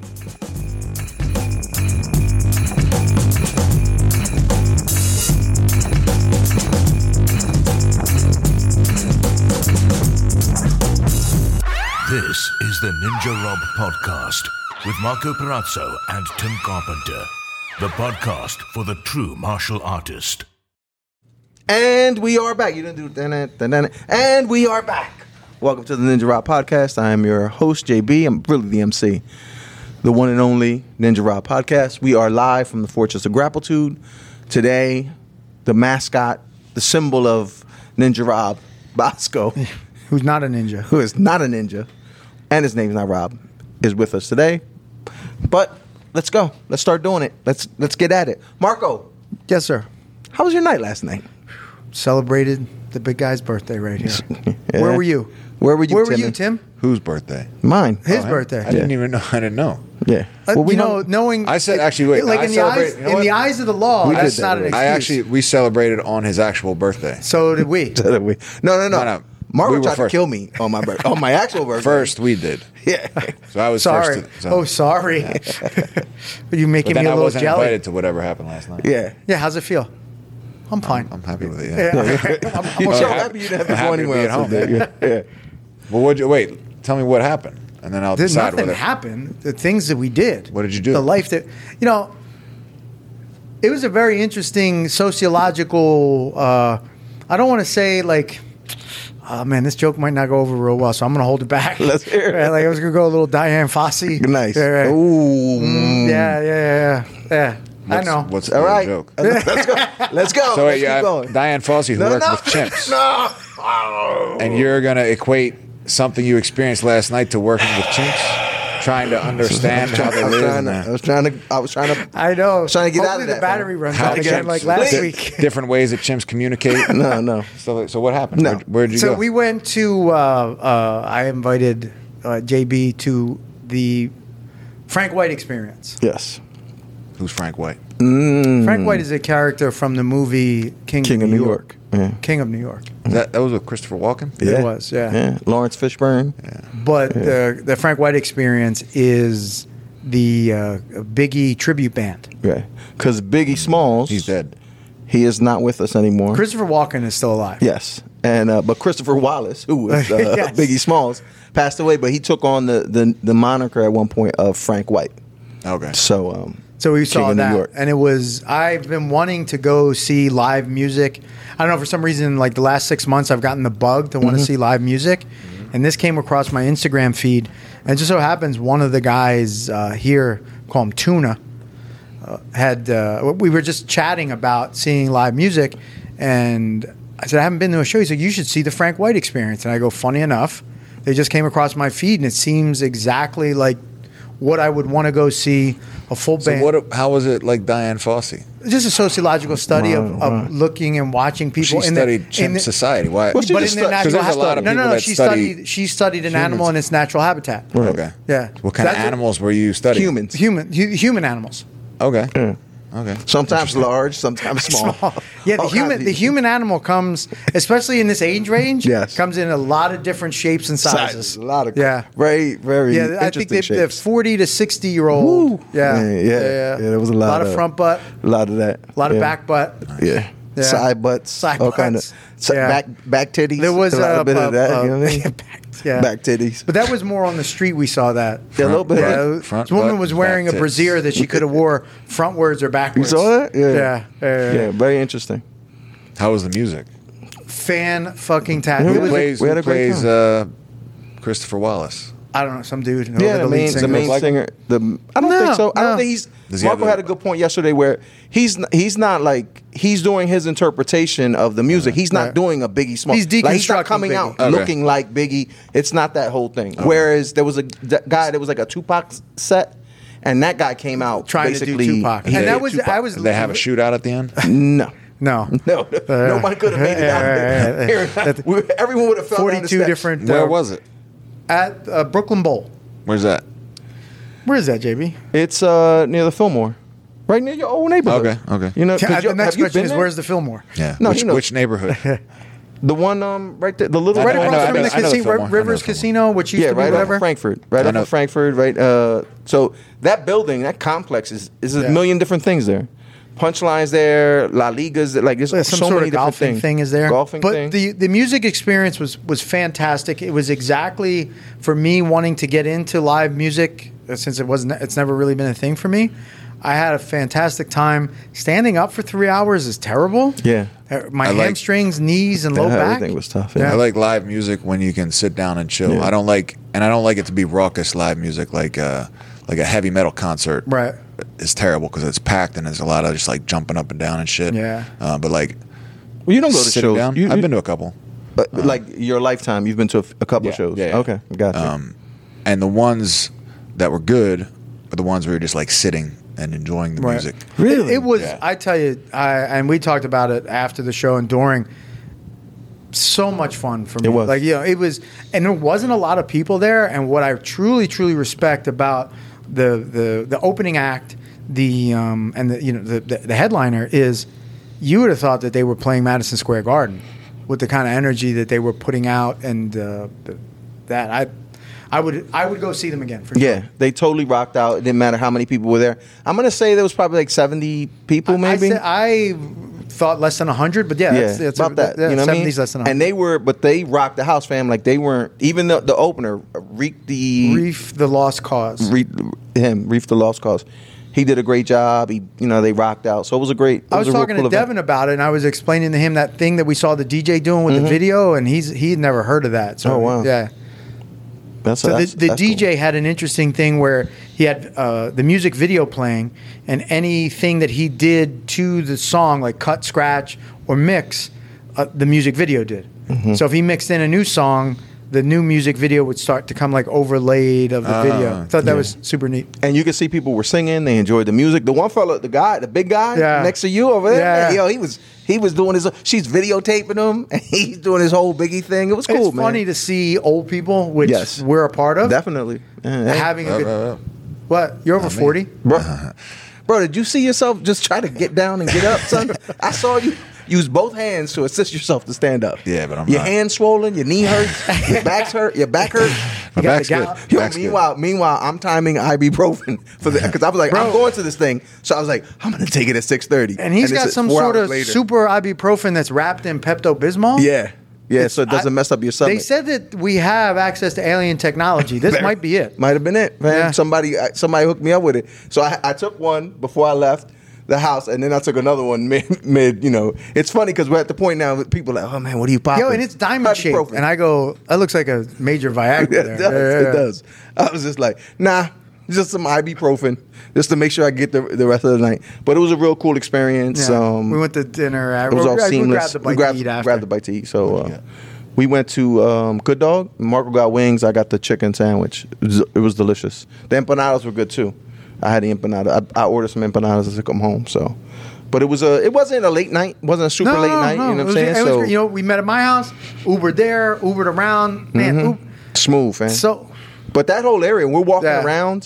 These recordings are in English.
This is the Ninja Rob Podcast with Marco Perazzo and Tim Carpenter. The podcast for the true martial artist. And we are back. You didn't do and we are back. Welcome to the Ninja Rob Podcast. I am your host, JB. I'm really the MC. The one and only Ninja Rob Podcast. We are live from the Fortress of Grappletude. Today, the mascot, the symbol of Ninja Rob, Bosco. Who's not a ninja. Who is not a ninja. And his name's not Rob, is with us today. But let's go. Let's start doing it. Let's get at it. Marco. Yes, sir. How was your night last night? Celebrated the big guy's birthday right here. Yeah. Where were you? Where were you, Timmy? Tim? Whose birthday? Mine. His birthday. I didn't even know. I didn't know. Yeah. Knowing. I said, actually, wait. Like I in the eyes of the law, We that's did not that an already. excuse. we celebrated on his actual birthday. So did we. No. Marco We were tried to first. kill me on my birthday. On my actual birthday. First, we did. Yeah. So I was Sorry. first. Oh, sorry. Are you But making then me a I little wasn't jelly? invited to whatever happened last night. Yeah. Yeah, how's it feel? I'm fine. I'm happy with it. Yeah. I'm so happy you didn't have to go happy to be anywhere at else. home. Yeah. Well, wait. Tell me what happened, and then I'll There's decide nothing whether. happened. The things that we did. What did you do? The life that, it was a very interesting sociological, I don't want to say like, oh man, this joke might not go over real well, so I'm going to hold it back. Let's hear it. Right, like I was going to go a little Diane Fossey. Nice. Yeah, right. Ooh. Yeah. I know. What's All the right. joke? Let's go. So Let's yeah, keep going. Diane Fossey, who worked with chimps, and you're gonna equate something you experienced last night to working with chimps, trying to understand how they live. I was trying to. I know. Trying to get out Hopefully of that, the battery fam. runs How out again chimps- like last di- week. Different ways that chimps communicate. No. So what happened? No. Where'd you So go? we went to, I invited JB to the Frank White experience. Yes. Who's Frank White? Frank White is a character from the movie King of New York. Yeah. King of New York. That was with Christopher Walken. It was, yeah. Yeah. Lawrence Fishburne. But the Frank White experience is the Biggie tribute band. Right. Because Biggie Smalls. He's dead. He is not with us anymore. Christopher Walken is still alive. Yes. And but Christopher Wallace, who was Yes. Biggie Smalls, passed away, but he took on the moniker at one point of Frank White. Okay. So So we King saw of New that, York. and it was. I've been wanting to go see live music. I don't know, for some reason, like the last 6 months, I've gotten the bug to want to see live music, and this came across my Instagram feed. And it just so happens one of the guys here, call him Tuna, we were just chatting about seeing live music, and I said I haven't been to a show. He said you should see the Frank White experience, and I go, funny enough, they just came across my feed, and it seems exactly like what I would want to go see. A full So band. how was it like Diane Fossey? Just a sociological study of looking and watching people. She studied chimp society. Why? Well, she But just in their stu- 'cause natural there's a lot of habitat. No. people that She study she studied an animal in its natural habitat. Okay. Yeah. What kind of That's animals were you studying? humans. Human animals. Okay. Okay. Sometimes large, sometimes small. Yeah, All kinds of- the human animal comes, especially in this age range. Yes. Comes in a lot of different shapes and sizes. A lot of Yeah. very very Yeah, I think interesting they're shapes. 40 to 60-year-old. Yeah. Yeah, there was a lot of front butt, a lot of that, a lot of back butt. yeah. Yeah. Side butts, Side all kind of butts. Yeah. back titties. There was a bit of that. You know what I mean? Back titties. But that was more on the street. We saw that. Yeah, a little bit. Yeah, Front this woman butt, was wearing a back tits. brassiere that she could have wore frontwards or You backwards. saw that? Yeah. Yeah, very interesting. How was the music? Fan fucking tattoo. Yeah, It Who was, plays, we had who a great plays time. Christopher Wallace? I don't know, some dude. Yeah, the main singer. singer. I don't No, think so. I no. don't think he's. Does he have Marco had a good point yesterday where he's not like he's doing his interpretation of the music. He's not Right. doing a Biggie Smalls. He's Like, he's deconstructing not coming out Biggie. Okay. looking like Biggie. It's not that whole thing. Whereas there was a guy that was like a Tupac set, and that guy came out Trying to do basically, Tupac. he And did that was, Tupac. I was. Did they have a shootout at the end? No. No. No, nobody could have made it out there. Everyone would have fell down the 42 steps. different. Where was it? At Brooklyn Bowl. Where's that? Where is that, JB? It's near the Fillmore, right near your old neighborhood. Okay. You know, 'cause The have next you question been is, there? where's the Fillmore? Yeah. No, which, you know- which neighborhood? The one right there, the little Right I know- across I from know- the I know the casino, Fillmore. I know Rivers the Fillmore. Casino, which used yeah, to be right whatever. up in Frankfurt, right I up know. in Frankfurt, right. So that building, that complex is Yeah. a million different things there. Punchlines there, La Ligas, like there's Yeah, so some many sort of different golfing things. thing is there. Golfing but thing. the music experience was fantastic. It was exactly for me wanting to get into live music since it's never really been a thing for me. I had a fantastic time. Standing up for 3 hours is terrible. Yeah. My I like- hamstrings, knees, and low back. Everything was tough. Yeah. Yeah. I like live music when you can sit down and chill. Yeah. I don't like it to be raucous live music like a heavy metal concert. Right. It's terrible because it's packed and there's a lot of just like jumping up and down and shit. Yeah. But like Well, you don't go to sitting shows. down, You- I've been to a couple. like your lifetime. You've been to a couple Yeah, of shows. yeah. Okay, gotcha. And the ones that were good are the ones where you're just like sitting and enjoying the Right. music. Really? It was. Yeah. I tell you, and we talked about it after the show and during. So much fun for me. It was. Like, you know, it was, and there wasn't a lot of people there. And what I truly, truly respect about the opening act, and the headliner is, you would have thought that they were playing Madison Square Garden with the kind of energy that they were putting out, and that I would go see them again for sure. Yeah, they totally rocked out. It didn't matter how many people were there. I'm gonna say there was probably like 70 people, maybe. I thought less than 100, but yeah, Yeah, that's about that. You know what I mean? 70s less than 100. And they rocked the house, fam. Like they weren't even the opener, Reef the Lost Cause. Reef the Lost Cause. He did a great job. They rocked out. So it was a great. I was a real talking cool to event. Devin about it, and I was explaining to him that thing that we saw the DJ doing with the video, and he'd never heard of that. So, Mm-hmm. Oh, wow. Yeah. That's So the that's DJ cool. had an interesting thing where he had the music video playing, and anything that he did to the song, like cut, scratch, or mix, the music video did. Mm-hmm. So if he mixed in a new song, the new music video would start to come like overlaid of the video. I thought that was super neat. And you could see people were singing. They enjoyed the music. The one fella, the big guy Yeah. next to you over there, Yeah. man, he was doing his. She's videotaping him, and he's doing his whole Biggie thing. It was cool, It's man. funny to see old people, which Yes. we're a part of, Definitely. Yeah, hey. having a good. What? You're over 40? Bro, did you see yourself just try to get down and get up, son? I saw you use both hands to assist yourself to stand up. Yeah, but I'm your not. hand swollen, your knee hurts, your back's hurt, your back hurts. My got back's the good. gout. Yo, Back's good. meanwhile, I'm timing ibuprofen for the because I was like, I'm going to this thing, so I was like, I'm gonna take it at 6:30, And he's got it's some 4 sort hours of later. super ibuprofen that's wrapped in Pepto Bismol. Yeah, so it doesn't mess up your stomach. They said that we have access to alien technology. This might be it. Might have been it, man. Yeah. Somebody hooked me up with it. So I took one before I left the house, and then I took another one mid. It's funny because we're at the point now that people are like, oh man, what are you popping? Yo, and it's diamond shaped. Ibuprofen. And I go, that looks like a major Viagra Yeah, there. it does. It does. I was just like, nah, just some ibuprofen, just to make sure I get the rest of the night. But it was a real cool experience. Yeah. We went to dinner. It was all seamless. We grabbed the bite to eat after. grabbed the bite to eat. So we went to Good Dog. Marco got wings. I got the chicken sandwich. It was delicious. The empanadas were good too. I had the empanada. I ordered some empanadas and took them home. So, but it wasn't a late night. It wasn't a super late night. You know what I'm saying? It was great. We met at my house, Ubered there, Ubered around. Man, smooth, man. so But that whole area, we're walking Yeah. around,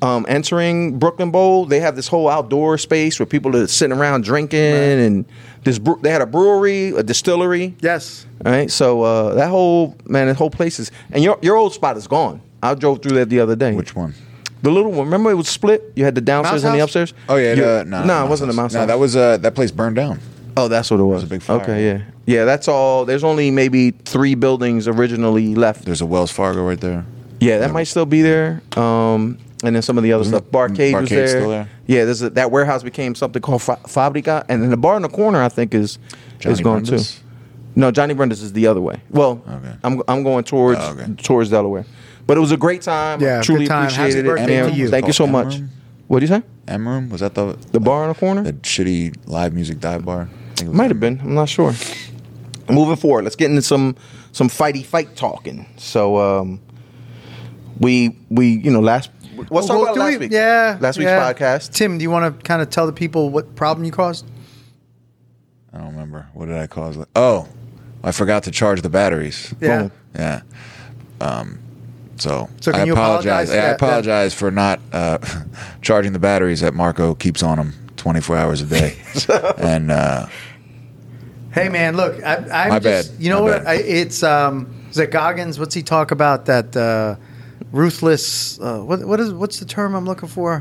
entering Brooklyn Bowl. They have this whole outdoor space where people are sitting around drinking, and they had a brewery, a distillery. yes. All right, so that whole place is, and your old spot is gone. I drove through that the other day. Which one? The little one. Remember, it was split. You had the downstairs Mouse and the House? upstairs. Oh yeah, no, it wasn't a mouse. No, house. that was that place burned down. Oh, that's what it was. a big fire. Okay, yeah. That's all. There's only maybe 3 buildings originally left. There's a Wells Fargo right there. Yeah, that might still be there. And then some of the other stuff. Barcade was there. Still there? Yeah, that warehouse became something called Fabrica, and then the bar in the corner I think is Johnny gone Brenda's? too. No, Johnny Brenda's is the other way. Well, Okay. I'm going towards Delaware, but it was a great time. Yeah, I truly good time. Happy appreciated it. birthday And to you. Thank you so M much. Room? What did you say? M Room, was that the bar in the corner? The shitty live music dive bar? I think it was Might have been. I'm not sure. Moving forward, let's get into some fight talking. So we last. Let's talk about last week. Yeah. Last week's podcast. Tim, do you want to kind of tell the people what problem you caused? I don't remember. What did I cause? Oh, I forgot to charge the batteries. Yeah. Boom. Yeah. So So can I you apologize. apologize? I Yeah, apologize for not charging the batteries that Marco keeps on them 24 hours a day. And Hey man, look, I'm My just, bad. you know My what? bad. It's is it Goggins? What's he talk about? That ruthless. What's the term I'm looking for?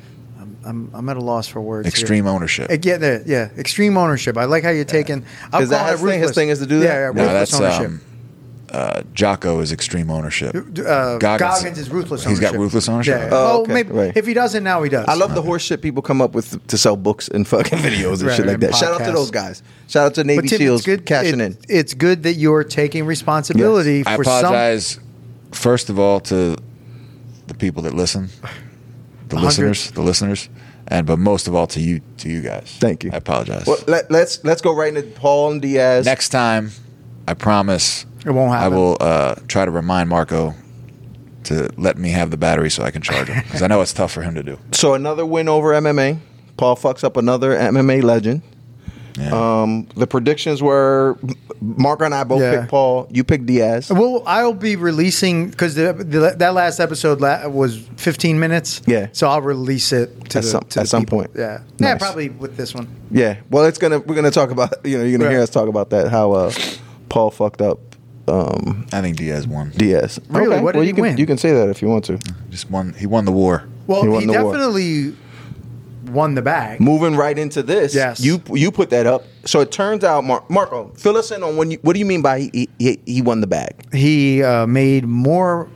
I'm at a loss for words. Extreme ownership. Yeah, extreme ownership. I like how you're taking. I'll Is that call it his thing? His ruthless. thing is to do that? Yeah, No, ruthless that's ownership. Jocko is extreme ownership. Goggins is ruthless ownership. He's got ruthless ownership? Yeah. Oh, Oh, okay, maybe right. if he doesn't now, he does. I love the horse shit people come up with to sell books and fucking videos and Right, shit like and that. Shout out to podcasts. those guys. Shout out to Navy But Tim, SEALs it's good, cashing in. It's good that you're taking responsibility I for apologize, first of all, to the people that listen, the listeners, but most of all to you guys. Thank you. I apologize. Well, let's go right into Paul and Diaz. Next time, I promise It won't happen. I will try to remind Marco to let me have the battery so I can charge him, because I know it's tough for him to do. So another win over MMA. Paul fucks up another MMA legend. Yeah. The predictions were Marco and I both Yeah. picked Paul. You picked Diaz. Well, I'll be releasing because that last episode was 15 minutes. Yeah. So I'll release it to At the some people. point. Yeah. Yeah, Nice. probably with this one. Yeah. Well, we're gonna talk about. You're gonna hear Right. us talk about that. How Paul fucked up I think Diaz won. Diaz. Really? What did he you can, win? You can say that if you want to. Just won. He won the war. Well, He won he the war. definitely won the bag. Moving right into this, Yes. you put that up. So it turns out, Marco, fill us in on what do you mean by he won the bag? He made more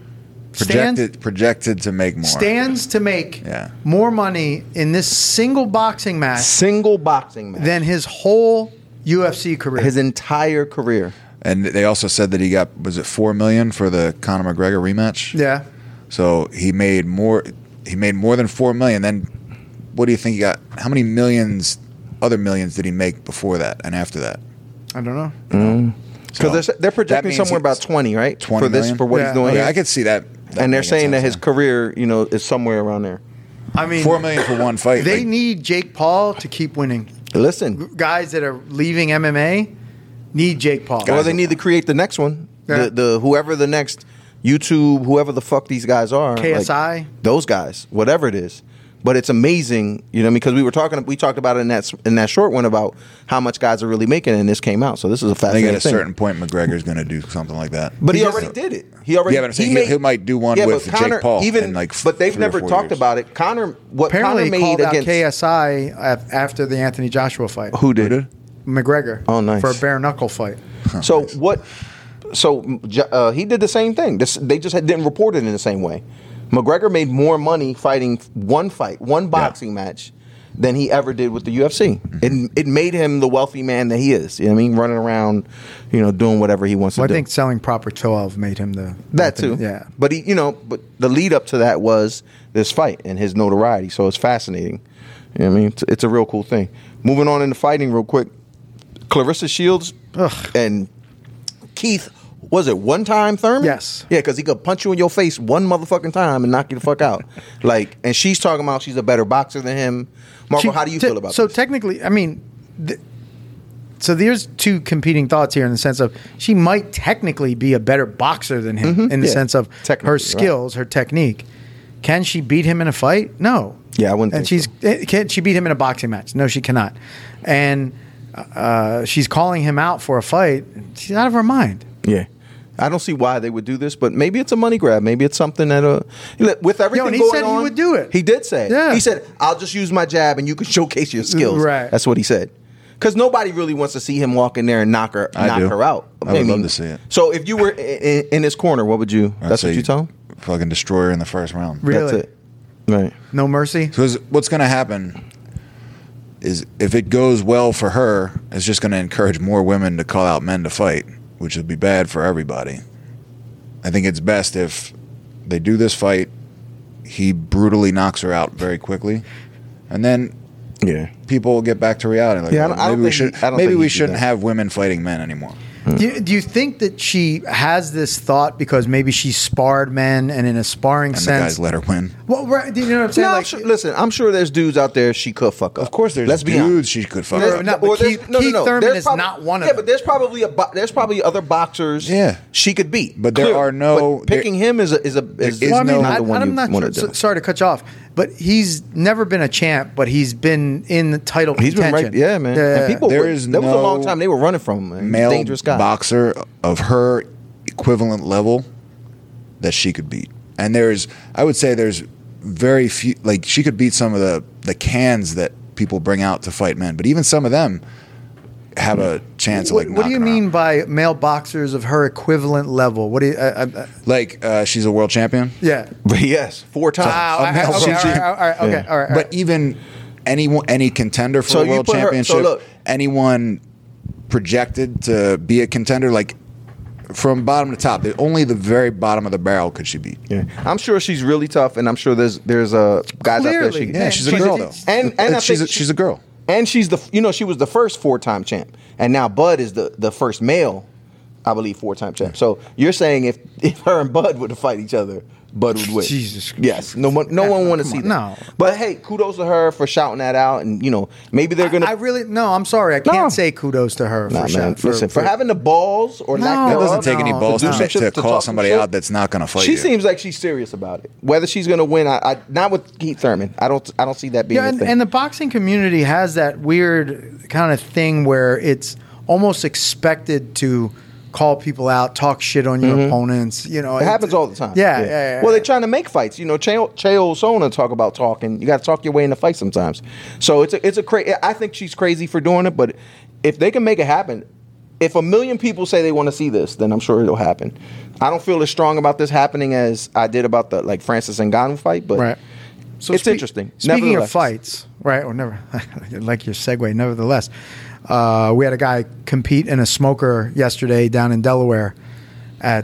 Projected to make more. stands to make Yeah. more money in this single boxing match Single boxing match. than his whole UFC career. His entire career. And they also said that he got, was it $4 million for the Conor McGregor rematch? yeah. So he made more. He made more than $4 million. Then, what do you think he got? How many other millions did he make before that and after that? I don't know. Because So they're projecting that means somewhere about 20, right? 20 for this million? for what Yeah. he's doing. Okay, here. I could see that. And they're making saying that sense his now. career, is somewhere around there. I mean, $4 million for one fight. they like, need Jake Paul to keep winning. Listen, Guys that are leaving MMA need Jake Paul. or they need to create the next one. Yeah. The whoever the next YouTube, whoever the fuck these guys are, KSI? those guys, whatever it is. But it's amazing, because we talked about it in that short one about how much guys are really making, and this came out. So this is a I think fascinating at a thing. certain point, McGregor's going to do something like that. But he He already just- did it. He already. Yeah, but I'm saying he might do one with but Conor, Jake Paul Even, in like but they've 3 or never 4 talked years. about it. Conor, what Apparently, Conor he made called out against KSI after the Anthony Joshua fight. who did? McGregor. Oh, nice. For a bare knuckle fight. So what? So he did the same thing. They just didn't report it in the same way. McGregor made more money fighting one boxing match, than he ever did with the UFC. It made him the wealthy man that he is. You know what I mean? Running around, doing whatever he wants Well, to I do. think selling Proper 12 made him the That too. Yeah. But but the lead up to that was this fight and his notoriety. So it's fascinating. You know what I mean? It's a real cool thing. Moving on into fighting real quick. Clarissa Shields and Keith, was it one-time Thurman? Yes. Yeah, because he could punch you in your face one motherfucking time and knock you the fuck out. And she's talking about she's a better boxer than him. Marco, how do you feel about So this? technically, I mean, so there's two competing thoughts here in the sense of she might technically be a better boxer than him in the yeah. sense of Technically, her right. skills, her technique. Can she beat him in a fight? No. Yeah, I wouldn't And think can she beat him in a boxing match? No, she cannot. And she's calling him out for a fight. She's out of her mind. Yeah. I don't see why they would do this, but maybe it's a money grab. Maybe it's something that with everything and he going said he on, would do it. He did say it. Yeah. He said, "I'll just use my jab, and you can showcase your skills." Right. That's what he said. Because nobody really wants to see him walk in there and knock her out. I would love to see it. So if you were in his corner, what would you? I'd That's what say you tell him. Fucking destroy her in the first round. Really? That's it. Right. No mercy. Because what's going to happen is if it goes well for her, it's just going to encourage more women to call out men to fight, which would be bad for everybody. I think it's best if they do this fight, he brutally knocks her out very quickly, and then Yeah. people will get back to reality. Like, Yeah, I don't think I don't maybe think we he'd do shouldn't that. have women fighting men anymore. Do you think that she has this thought because maybe she sparred men and in a sparring And the sense? guys let her win. Well, right, do you know what I'm saying? No, Like, listen, I'm sure there's dudes out there she could fuck up. Of course, there's Let's be dudes honest. she could fuck There's- up. no, but Keith Thurman There's is not one of Yeah, them. but there's probably other boxers. Yeah. she could beat. But there are no- But picking him is is well, I mean, not the one I'm you not want to sure, do. sorry to cut you off. but he's never been a champ. But he's been in the title He's been contention. right, yeah, man. And people, There that is was a long no time they were running from him. He's a male dangerous guy. boxer of her equivalent level that she could beat. And I would say there's very few, like she could beat some of the cans that people bring out to fight men, but even some of them have a chance of like What do you knocking her mean out. by male boxers of her equivalent level? What do you? Like she's a world champion, Yeah. But yes, 4 times. Okay, all right. but even any contender for So a you world put her- so championship, look. anyone projected to be a contender, like from bottom to top, only the very bottom of the barrel could she beat. Yeah. I'm sure she's really tough, and I'm sure there's guys out there. Clearly, She, Yeah, she's a girl though, And I think she's a girl. And she's she was the first 4-time champ, and now Bud is the first male, I believe, 4-time champ. So you're saying if her and Bud were to fight each other, Bud would win. Jesus Christ. Yes. No one want to see that. No. But hey, kudos to her for shouting that out, and maybe they're gonna. I'm sorry. I can't No. say kudos to her Nah, for man. for Listen, for having the balls or No. lack That thereof. doesn't take any no, balls to to, do some to shit, to call talk some somebody shit. out that's not going to fight She you. seems like she's serious about it. Whether she's going to win, I not with Keith Thurman. I don't see that being Yeah, a thing. and the boxing community has that weird kind of thing where it's almost expected to call people out, talk shit on your opponents. It happens all the time. Yeah. Well, they're trying to make fights. Chael Sonnen talk about talking. You got to talk your way into fight sometimes. So it's a crazy. I think she's crazy for doing it, but if they can make it happen, if 1 million people say they want to see this, then I'm sure it'll happen. I don't feel as strong about this happening as I did about the Francis Ngannou fight, but Right. So it's interesting. Speaking of Nevertheless. fights, right? Or never, like your segue. Nevertheless, we had a guy compete in a smoker yesterday down in Delaware at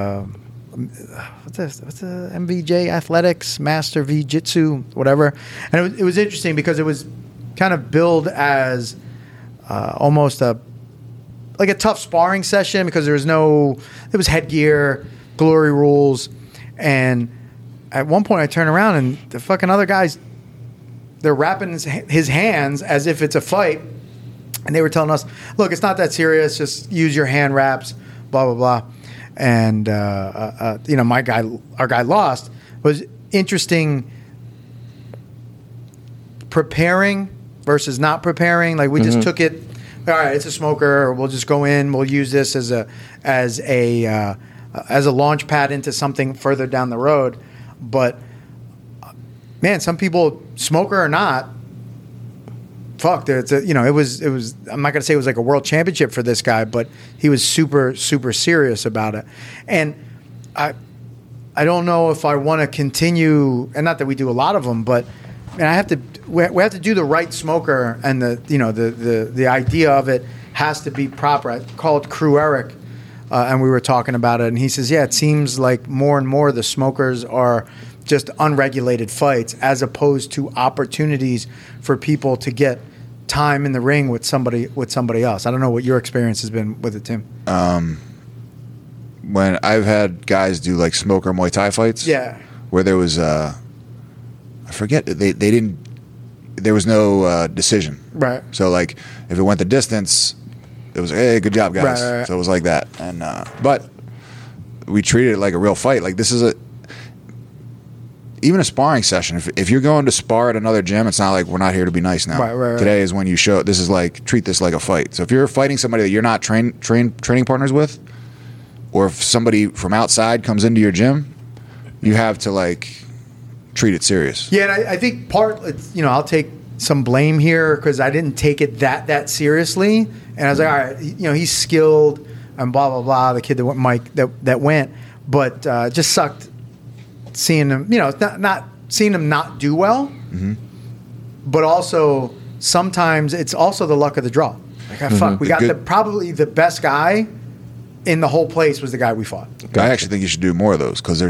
what's the MVJ Athletics Master V Jitsu, whatever. And it was interesting because it was kind of billed as almost a tough sparring session because there was headgear, glory rules, and at one point I turn around and the fucking other guys, they're wrapping his hands as if it's a fight. And they were telling us, look, it's not that serious. Just use your hand wraps, blah, blah, blah. And, our guy lost. It was interesting preparing versus not preparing. Like we just took it, all right, it's a smoker. We'll just go in. We'll use this as a launch pad into something further down the road. But, man, some people, smoker or not, fuck, it was. I'm not gonna say it was like a world championship for this guy, but he was super, super serious about it. And I don't know if I want to continue, and not that we do a lot of them, but we have to do the right smoker, and the idea of it has to be proper. I called Crew Eric, and we were talking about it, and he says, yeah, it seems like more and more the smokers are just unregulated fights as opposed to opportunities for people to get time in the ring with somebody else. I don't know what your experience has been with it, Tim. When I've had guys do like smoker Muay Thai fights, Yeah. where there was I forget they didn't, there was no decision, Right. So like if it went the distance, it was hey, good job guys. Right. So it was like that, and but we treated it like a real fight. Like this is even a sparring session. If you're going to spar at another gym, it's not like we're not here to be nice now. Right. Today is when you show. This is like treat this like a fight. So if you're fighting somebody that you're not training partners with, or if somebody from outside comes into your gym, you have to like treat it serious. Yeah, and I think I'll take some blame here because I didn't take it that seriously, and I was like, all right, he's skilled and blah blah blah. The kid that went, Mike, that went, but just sucked seeing him, not seeing him not do well, but also sometimes it's also the luck of the draw. Like, fuck, we got probably the best guy in the whole place was the guy we fought. I actually think you should do more of those because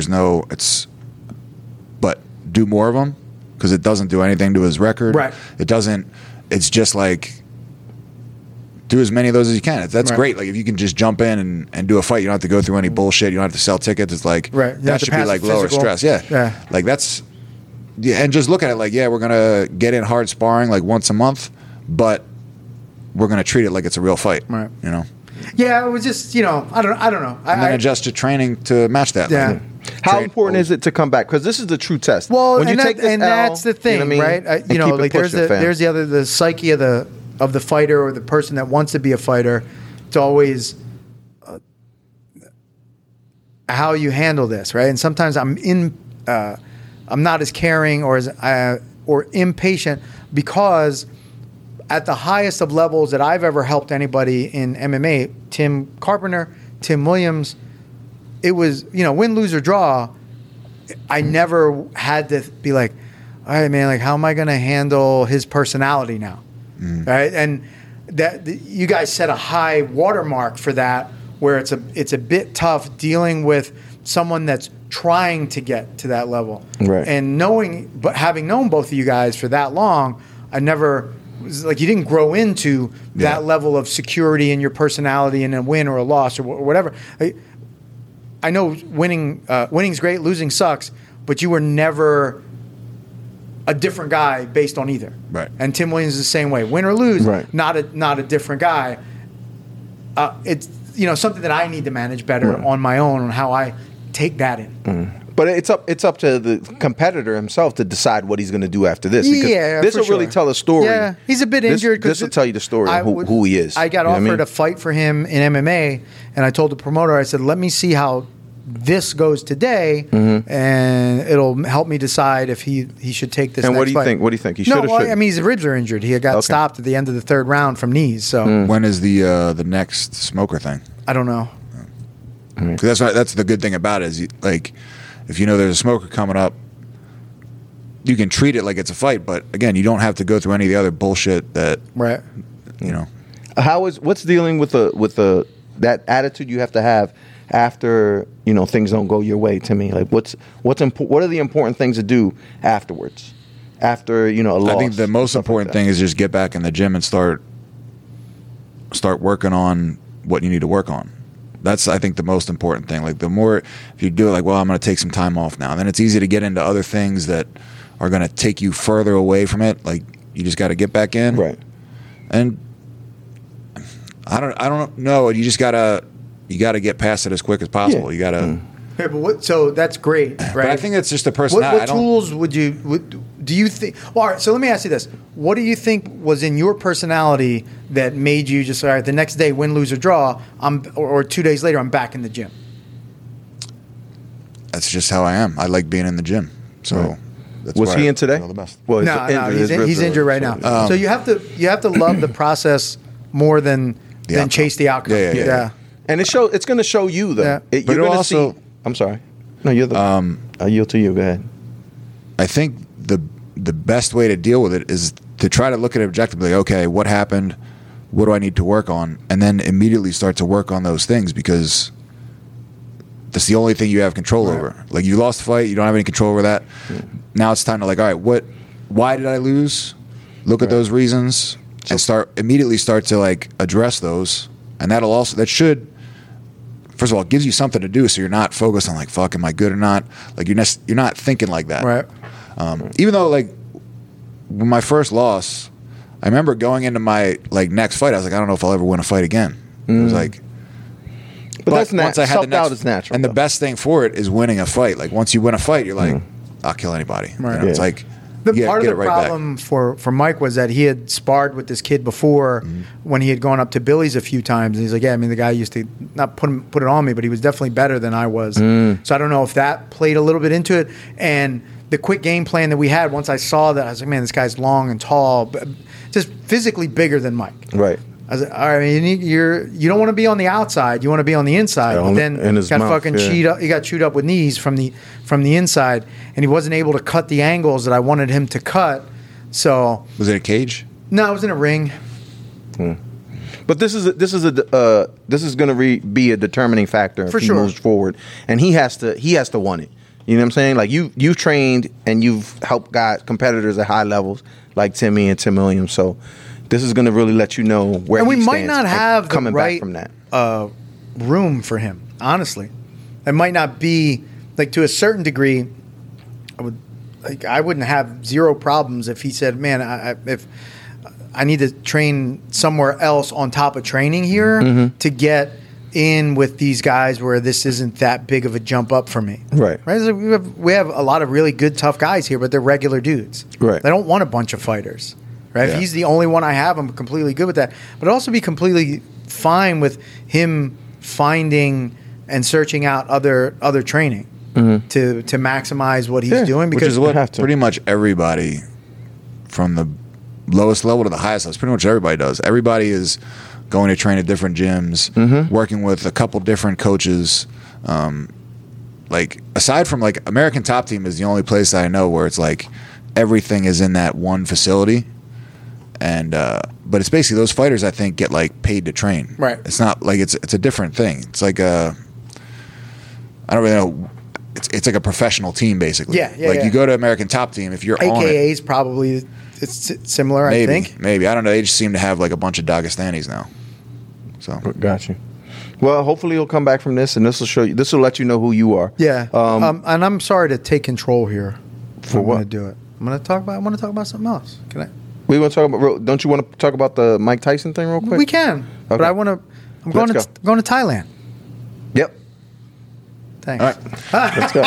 but do more of them because it doesn't do anything to his record. Right. It doesn't. It's just like do as many of those as you can. That's Right. great. Like if you can just jump in and do a fight, you don't have to go through any bullshit. You don't have to sell tickets. It's like Right. You have that to should be pass like the lower physical. stress. Yeah. Yeah. Like that's and just look at it like we're gonna get in hard sparring like once a month, but we're gonna treat it like it's a real fight. Right. You know. Yeah, it was just I don't know. And then adjust your training to match that. Yeah. Like, How important is it to come back? Because this is the true test. Well, when you take this L, that's the thing, you know what I mean? right? And keep it Like pushing, fam. there's the psyche of the fighter or the person that wants to be a fighter. It's always how you handle this, right? And sometimes I'm not as caring or impatient because at the highest of levels that I've ever helped anybody in MMA, Tim Carpenter, Tim Williams, it was, win, lose, or draw. I never had to be like, all right, man, like, how am I going to handle his personality now? Right? And that you guys set a high watermark for that, where it's a bit tough dealing with someone that's trying to get to that level. Right. And having known both of you guys for that long, I never was like, you didn't grow into that level of security in your personality in a win or a loss or whatever. I know winning's great, losing sucks, but you were never a different guy based on either. Right. And Tim Williams is the same way. Win or lose, right. not a different guy. It's something that I need to manage better on my own on how I take that in. But it's up to the competitor himself to decide what he's going to do after this. Because this will really tell a story. Yeah, he's a bit injured. This will tell you the story of who he is. I got offered a fight for him in MMA, and I told the promoter, I said, let me see how this goes today, and it'll help me decide if he should take this. And next fight. What do you think? He should or shouldn't? I mean, his ribs are injured. He got stopped at the end of the third round from knees. So when is the next smoker thing? I don't know. Because that's the good thing about it is if you know there's a smoker coming up, you can treat it like it's a fight. But again, you don't have to go through any of the other bullshit that right. What's dealing with that attitude you have to have after things don't go your way? To me, like what are the important things to do afterwards? After a loss. I think the most important thing is just get back in the gym and start working on what you need to work on. That's, I think, the most important thing. Like, the more, if you do it, like, well, I'm going to take some time off now, then it's easy to get into other things that are going to take you further away from it. Like, you just got to get back in, right? And I don't know. You just gotta get past it as quick as possible. You gotta. Yeah, but so that's great, right? But I think it's just a personality. What tools do you think? Well, all right. So let me ask you this: what do you think was in your personality that made you just all right? The next day, win, lose, or draw, or 2 days later, I'm back in the gym. That's just how I am. I like being in the gym. So, right. Was he in today? The best. Well, no, he's injured right now. So you have to love the process more than chase the outcome. Yeah. And it's going to show you though. Yeah. You're going to see. I'm sorry. No, you're the. I yield to you. Go ahead. I think the best way to deal with it is to try to look at it objectively. Okay, what happened? What do I need to work on? And then immediately start to work on those things, because that's the only thing you have control over. Like, you lost the fight, you don't have any control over that. Now it's time to, like, all right, why did I lose? Look at those reasons and immediately start to, like, address those. And that should, first of all, it gives you something to do, so you're not focused on, like, fuck, am I good or not? Like, you're not thinking like that. Right. Even though, like, when my first loss, I remember going into my, like, next fight, I was like, I don't know if I'll ever win a fight again. It was like, but that's natural. Self-doubt is natural. And the best thing for it is winning a fight. Like, once you win a fight, you're like, I'll kill anybody. Right. It's like, part of the problem for Mike was that he had sparred with this kid before when he had gone up to Billy's a few times. And he's like, yeah, I mean, the guy used to not put it on me, but he was definitely better than I was. So I don't know if that played a little bit into it. And the quick game plan that we had, once I saw that, I was like, man, this guy's long and tall, but just physically bigger than Mike. Right. I was like, all right, you don't want to be on the outside, you want to be on the inside. But then he got chewed up with knees from the inside, and he wasn't able to cut the angles that I wanted him to cut. So was it a cage? No, it was in a ring. But this is going to be a determining factor if he moves forward, and he has to want it. You know what I'm saying? Like, you've trained and you've helped competitors at high levels like Timmy and Tim Williams. So this is going to really let you know where he stands. And we might not have the right from that room for him. Honestly, it might not be, like, to a certain degree. I wouldn't have zero problems if he said, "Man, if I need to train somewhere else on top of training here to get in with these guys where this isn't that big of a jump up for me. Right. Right. So we have a lot of really good, tough guys here, but they're regular dudes. Right. They don't want a bunch of fighters. Right. Yeah. If he's the only one I have, I'm completely good with that. But I'd also be completely fine with him finding and searching out other training to maximize what he's doing. Which Because is what have to. pretty much everybody from the lowest level to the highest level, pretty much everybody does. Everybody is going to train at different gyms, working with a couple different coaches. Like aside from like American Top Team is the only place that I know where it's like everything is in that one facility. And but it's basically those fighters I think get like paid to train. Right. It's not like it's a different thing. It's like I don't really know. It's like a professional team basically. Yeah, like yeah. you go to American Top Team if you're on it. AKA is probably it's similar. Maybe, I think. maybe I don't know. They just seem to have like a bunch of Dagestanis now. So Got you. Well, hopefully you'll come back from this, and this will show you. This will let you know who you are. Yeah. And I'm sorry to take control here. For I'm what? going to do it. I want to talk about something else. Can I? We want to talk about. Don't you want to talk about the Mike Tyson thing real quick? We can. But Okay. I want to. I'm going Let's to going to Thailand. Yep. Thanks. all right. Let's go.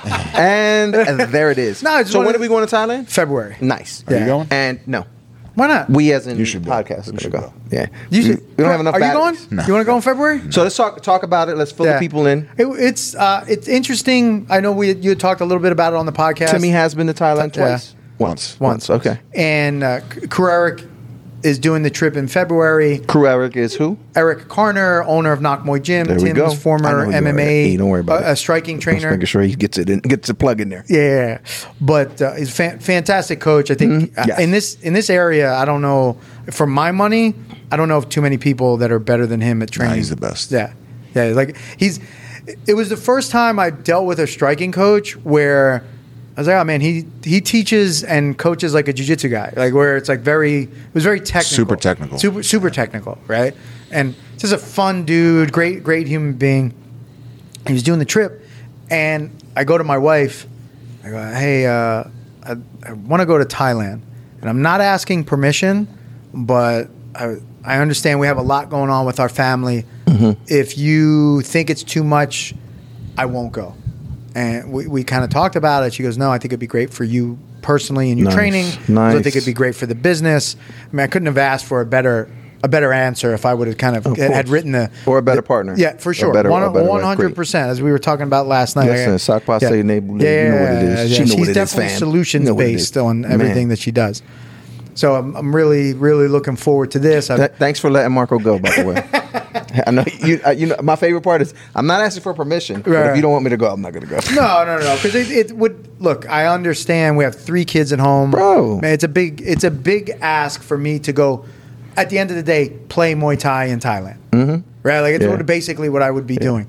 and there it is. No, I just so wanted- when are we going to Thailand? February. Nice. Are you going? And no, Why not? we as in You should go. podcast You are should going to go. go. Yeah. You should. We don't have enough Are you going? batteries. No. You want to go in February? So let's talk about it. Let's fill the people in. It's interesting. I know you had talked a little bit about it on the podcast. Timmy has been to Thailand Yeah. twice. Once. Once. Okay. And Eric is doing the trip in February. Crew Eric is who? Eric Karner, owner of Knock Moy Gym. There we Tim's go. former I know who you are. MMA. Hey, don't worry about it. A striking Just trainer. making sure he gets a plug in there. Yeah, but he's a fantastic coach. I think Yes. in this area, I don't know. For my money, I don't know of too many people that are better than him at training. he's the best. Yeah, like It was the first time I dealt with a striking coach where I was like, oh man, he teaches and coaches like a jiu-jitsu guy, like where it's like it was very technical, super technical, right? And just a fun dude, great human being. He was doing the trip, and I go to my wife. I go, hey, I want to go to Thailand, and I'm not asking permission, but I understand we have a lot going on with our family. If you think it's too much, I won't go. And we kind of talked about it. She goes, no, I think it'd be great for you personally in your Nice. training. Nice. I think it'd be great for the business. I mean, I couldn't have asked for a better answer if I would have kind of had written or a better partner. Yeah, for sure. A better- 100%, as we were talking about last night. Listen, Sakpa say Nebu, Yeah, you know what it is. yeah, She know she's what it is, definitely fam. solutions You know what it based is. on everything Man. that she does. So I'm really, really looking forward to this. Thanks for letting Marco go, by the way. I know you know my favorite part is I'm not asking for permission, but Right. if you don't want me to go, I'm not going to go. No, because it would look. I understand we have 3 kids at home, Bro. Man, it's a big ask for me to go. At the end of the day, play Muay Thai in Thailand, right? Like it's Yeah. basically what I would be doing,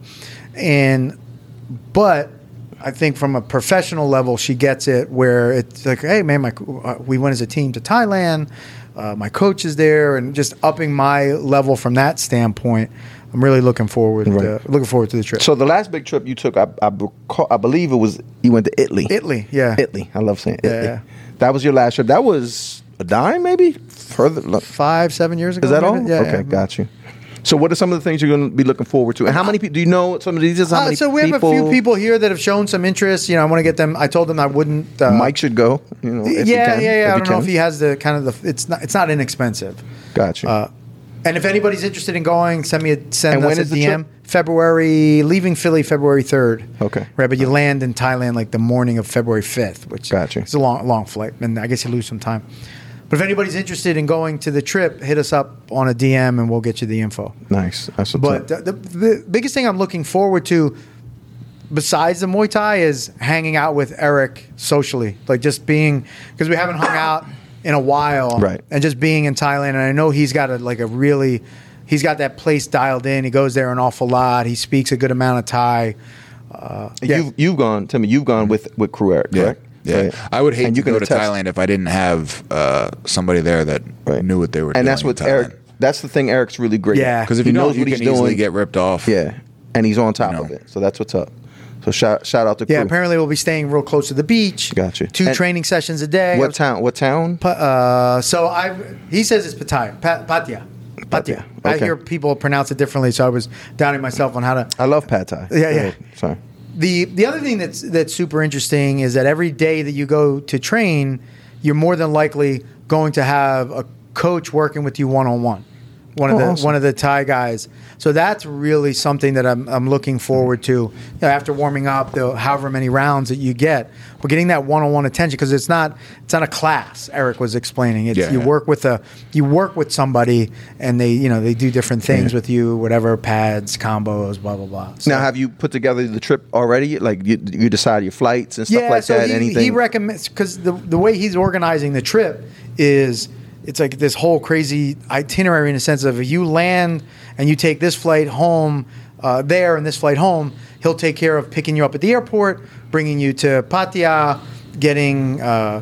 but I think from a professional level, she gets it. Where it's like, hey, man, we went as a team to Thailand. My coach is there, and just upping my level from that standpoint. I'm really looking forward to the trip. So the last big trip you took, I believe it was you went to Italy. Italy, yeah. Italy. I love saying Italy. Yeah. That was your last trip. That was a dime, maybe further. 5-7 years ago. Is that all? maybe? Yeah. Okay, got you. So what are some of the things you're going to be looking forward to? And how many people do you know? Some of these. How many? So we have a few people here that have shown some interest. You know, I want to get them. I told them I wouldn't. Mike should go. You know, if he Yeah. can, I don't know can. if he has the kind of the. It's not inexpensive. Got you. And if anybody's interested in going, send And us when a is the DM. trip? February, leaving Philly February 3rd. Okay. Right, but you land in Thailand like the morning of February 5th, which Gotcha. is a long flight, and I guess you lose some time. But if anybody's interested in going to the trip, hit us up on a DM and we'll get you the info. Nice. That's what's But up. the biggest thing I'm looking forward to, besides the Muay Thai, is hanging out with Eric socially. Like just being, because we haven't hung out in a while. Right. And just being in Thailand. And I know he's got he's got that place dialed in. He goes there an awful lot. He speaks a good amount of Thai. You've gone, Timmy. You've gone with Crew Eric, correct? Yeah. So, I would hate and to you can go to attest- Thailand if I didn't have somebody there that knew what they were doing. And that's what in Thailand. Eric. That's the thing. Eric's really great. Yeah. Because if he you don't, knows you what can he's easily doing. get ripped off. Yeah, and he's on top You know. of it. So that's what's up. So shout out to Crew. Yeah, apparently we'll be staying real close to the beach. Gotcha. 2 And training sessions a day. What town? What town? So he says it's Pattaya. Patia. Okay. I hear people pronounce it differently, so I was doubting myself on how to. I love pad thai. Yeah, Go yeah. ahead. Sorry. The other thing that's super interesting is that every day that you go to train, you're more than likely going to have a coach working with you one-on-one. Awesome. One of the Thai guys. So that's really something that I'm looking forward to. You know, after warming up, the however many rounds that you get, we're getting that one-on-one attention because it's not a class. Eric was explaining. It's you work with somebody, and they do different things with you, whatever pads, combos, blah blah blah. So, Now, have you put together the trip already? Like you decide your flights and stuff like so that. Anything? he recommends because the way he's organizing the trip is. It's like this whole crazy itinerary in the sense of if you land and you take this flight home there and this flight home, he'll take care of picking you up at the airport, bringing you to Pattaya, getting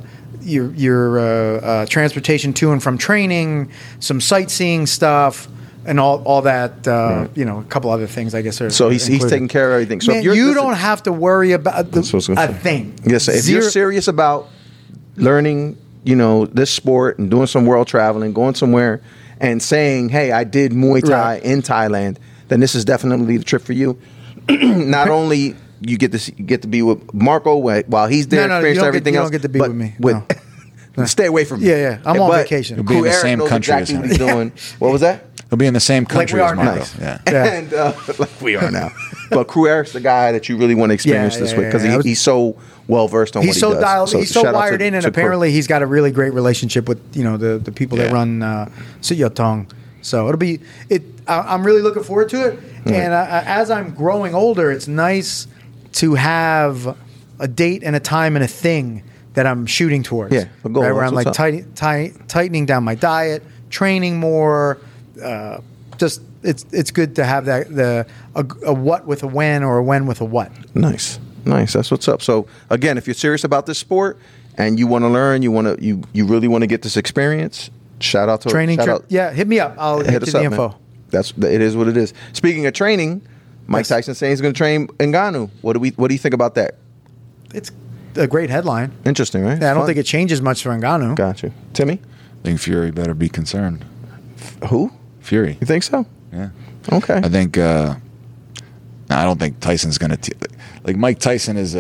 your transportation to and from training, some sightseeing stuff, and all that. A couple other things, I guess. So he's taking care of everything. So Man, if you're, you don't have to worry about That's what I was gonna a say. thing. Yes, if you're serious about learning, this sport and doing some world traveling, going somewhere and saying, hey, I did Muay Thai in Thailand, then this is definitely the trip for you. Not only you get to be with Marco while he's there, experience everything else. You don't get to be but with me. No. Stay away from me. Yeah. I'm on vacation. You'll be in the Eric same knows country exactly as what he's doing. What was that? He'll be in the same country we as are Marco. Nice. Yeah. And like we are now. But Crew Eric's the guy that you really want to experience this with because he's so well versed on what he does. He's so shout out wired in, and apparently he's got a really great relationship with the people that run Siyotong. So it'll be I'm really looking forward to it. And as I'm growing older, it's nice to have a date and a time and a thing that I'm shooting towards. Yeah, a goal. Right, where I'm That's like tightening down my diet, training more. Just it's good to have that a what with a when or a when with a what. Nice. That's what's up. So again, if you're serious about this sport and you want to learn, you really want to get this experience, shout out to Training shout trip. out. Yeah, hit me up. I'll Hit get us you the up, info. man. It is what it is. Speaking of training, Mike Tyson saying he's going to train Ngannou. What do you think about that? It's a great headline. Interesting, right? Yeah, I don't Fun. think it changes much for Ngannou. Got you, Timmy. I think Fury better be concerned. Who? Fury. You think so? Yeah. Okay. I think. I don't think Tyson's going to. Like Mike Tyson is.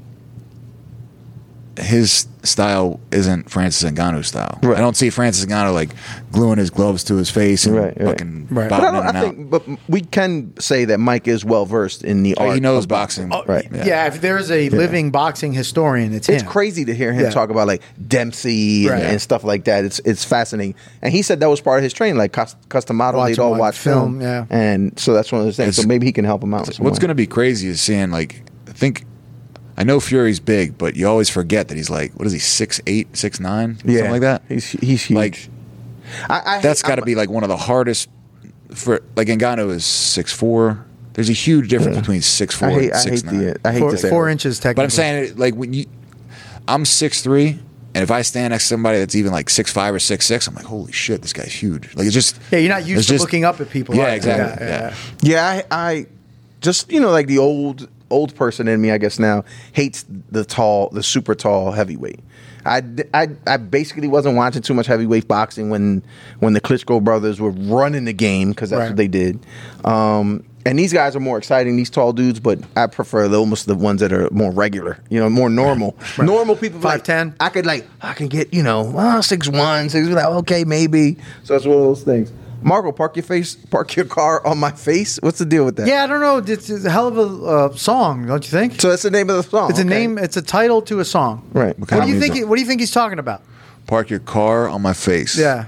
His style isn't Francis Ngannou's style. Right. I don't see Francis Ngannou like gluing his gloves to his face and fucking Right. But bobbing in and out. but we can say that Mike is well versed in the art. He knows of boxing. Right. Yeah, if there's a living boxing historian, it's It's him. crazy to hear him Yeah. talk about like Dempsey and, Right. and stuff like that. It's fascinating, and he said that was part of his training. Like custom model, Watch they'd all him watch film, yeah. and so that's one of those things. So maybe he can help him out. What's going to be crazy is seeing I know Fury's big, but you always forget that he's like, what is he, 6'8", 6'9", something like that? He's huge. Like, that's got to I'm- be like one of the hardest for like Ngannou is 6'4". There's a huge difference between 6'4" and 6'9". I hate to say 4 that. inches technically. But I'm saying like I'm 6'3", and if I stand next to somebody that's even like 6'5" or 6'6", I'm like, holy shit, this guy's huge. Like it's just you're not used it's to just- looking up at people. Yeah, are you? exactly. Yeah. Yeah, I just like the old person in me, I guess now hates the super tall heavyweight. I basically wasn't watching too much heavyweight boxing when the Klitschko brothers were running the game because that's what they did. And these guys are more exciting, these tall dudes, but I prefer almost the ones that are more regular, more normal. Right. Normal people 5'10". I can get 6'1", 6'1", like, okay, maybe. So it's one of those things. Marco, park your car on my face. What's the deal with that? Yeah, I don't know. It's a hell of a song, don't you think? So that's the name of the song. It's a name. It's a title to a song. Right. What do you think? What do you think he's talking about? Park your car on my face. Yeah.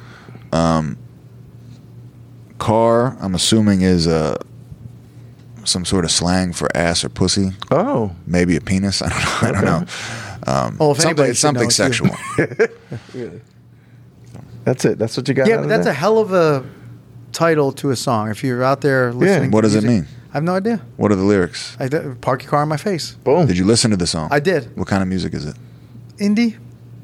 Car, I'm assuming is some sort of slang for ass or pussy. Oh, Maybe a penis. I don't know. Well, if anybody something should know, it's sexual. that's it. That's what you got. Yeah, out but of that's that? a hell of a title to a song. If you're out there listening, What to does it music, mean? I have no idea. What are the lyrics? Park your car on my face. Boom. Did you listen to the song? I did. What kind of music is it? Indie.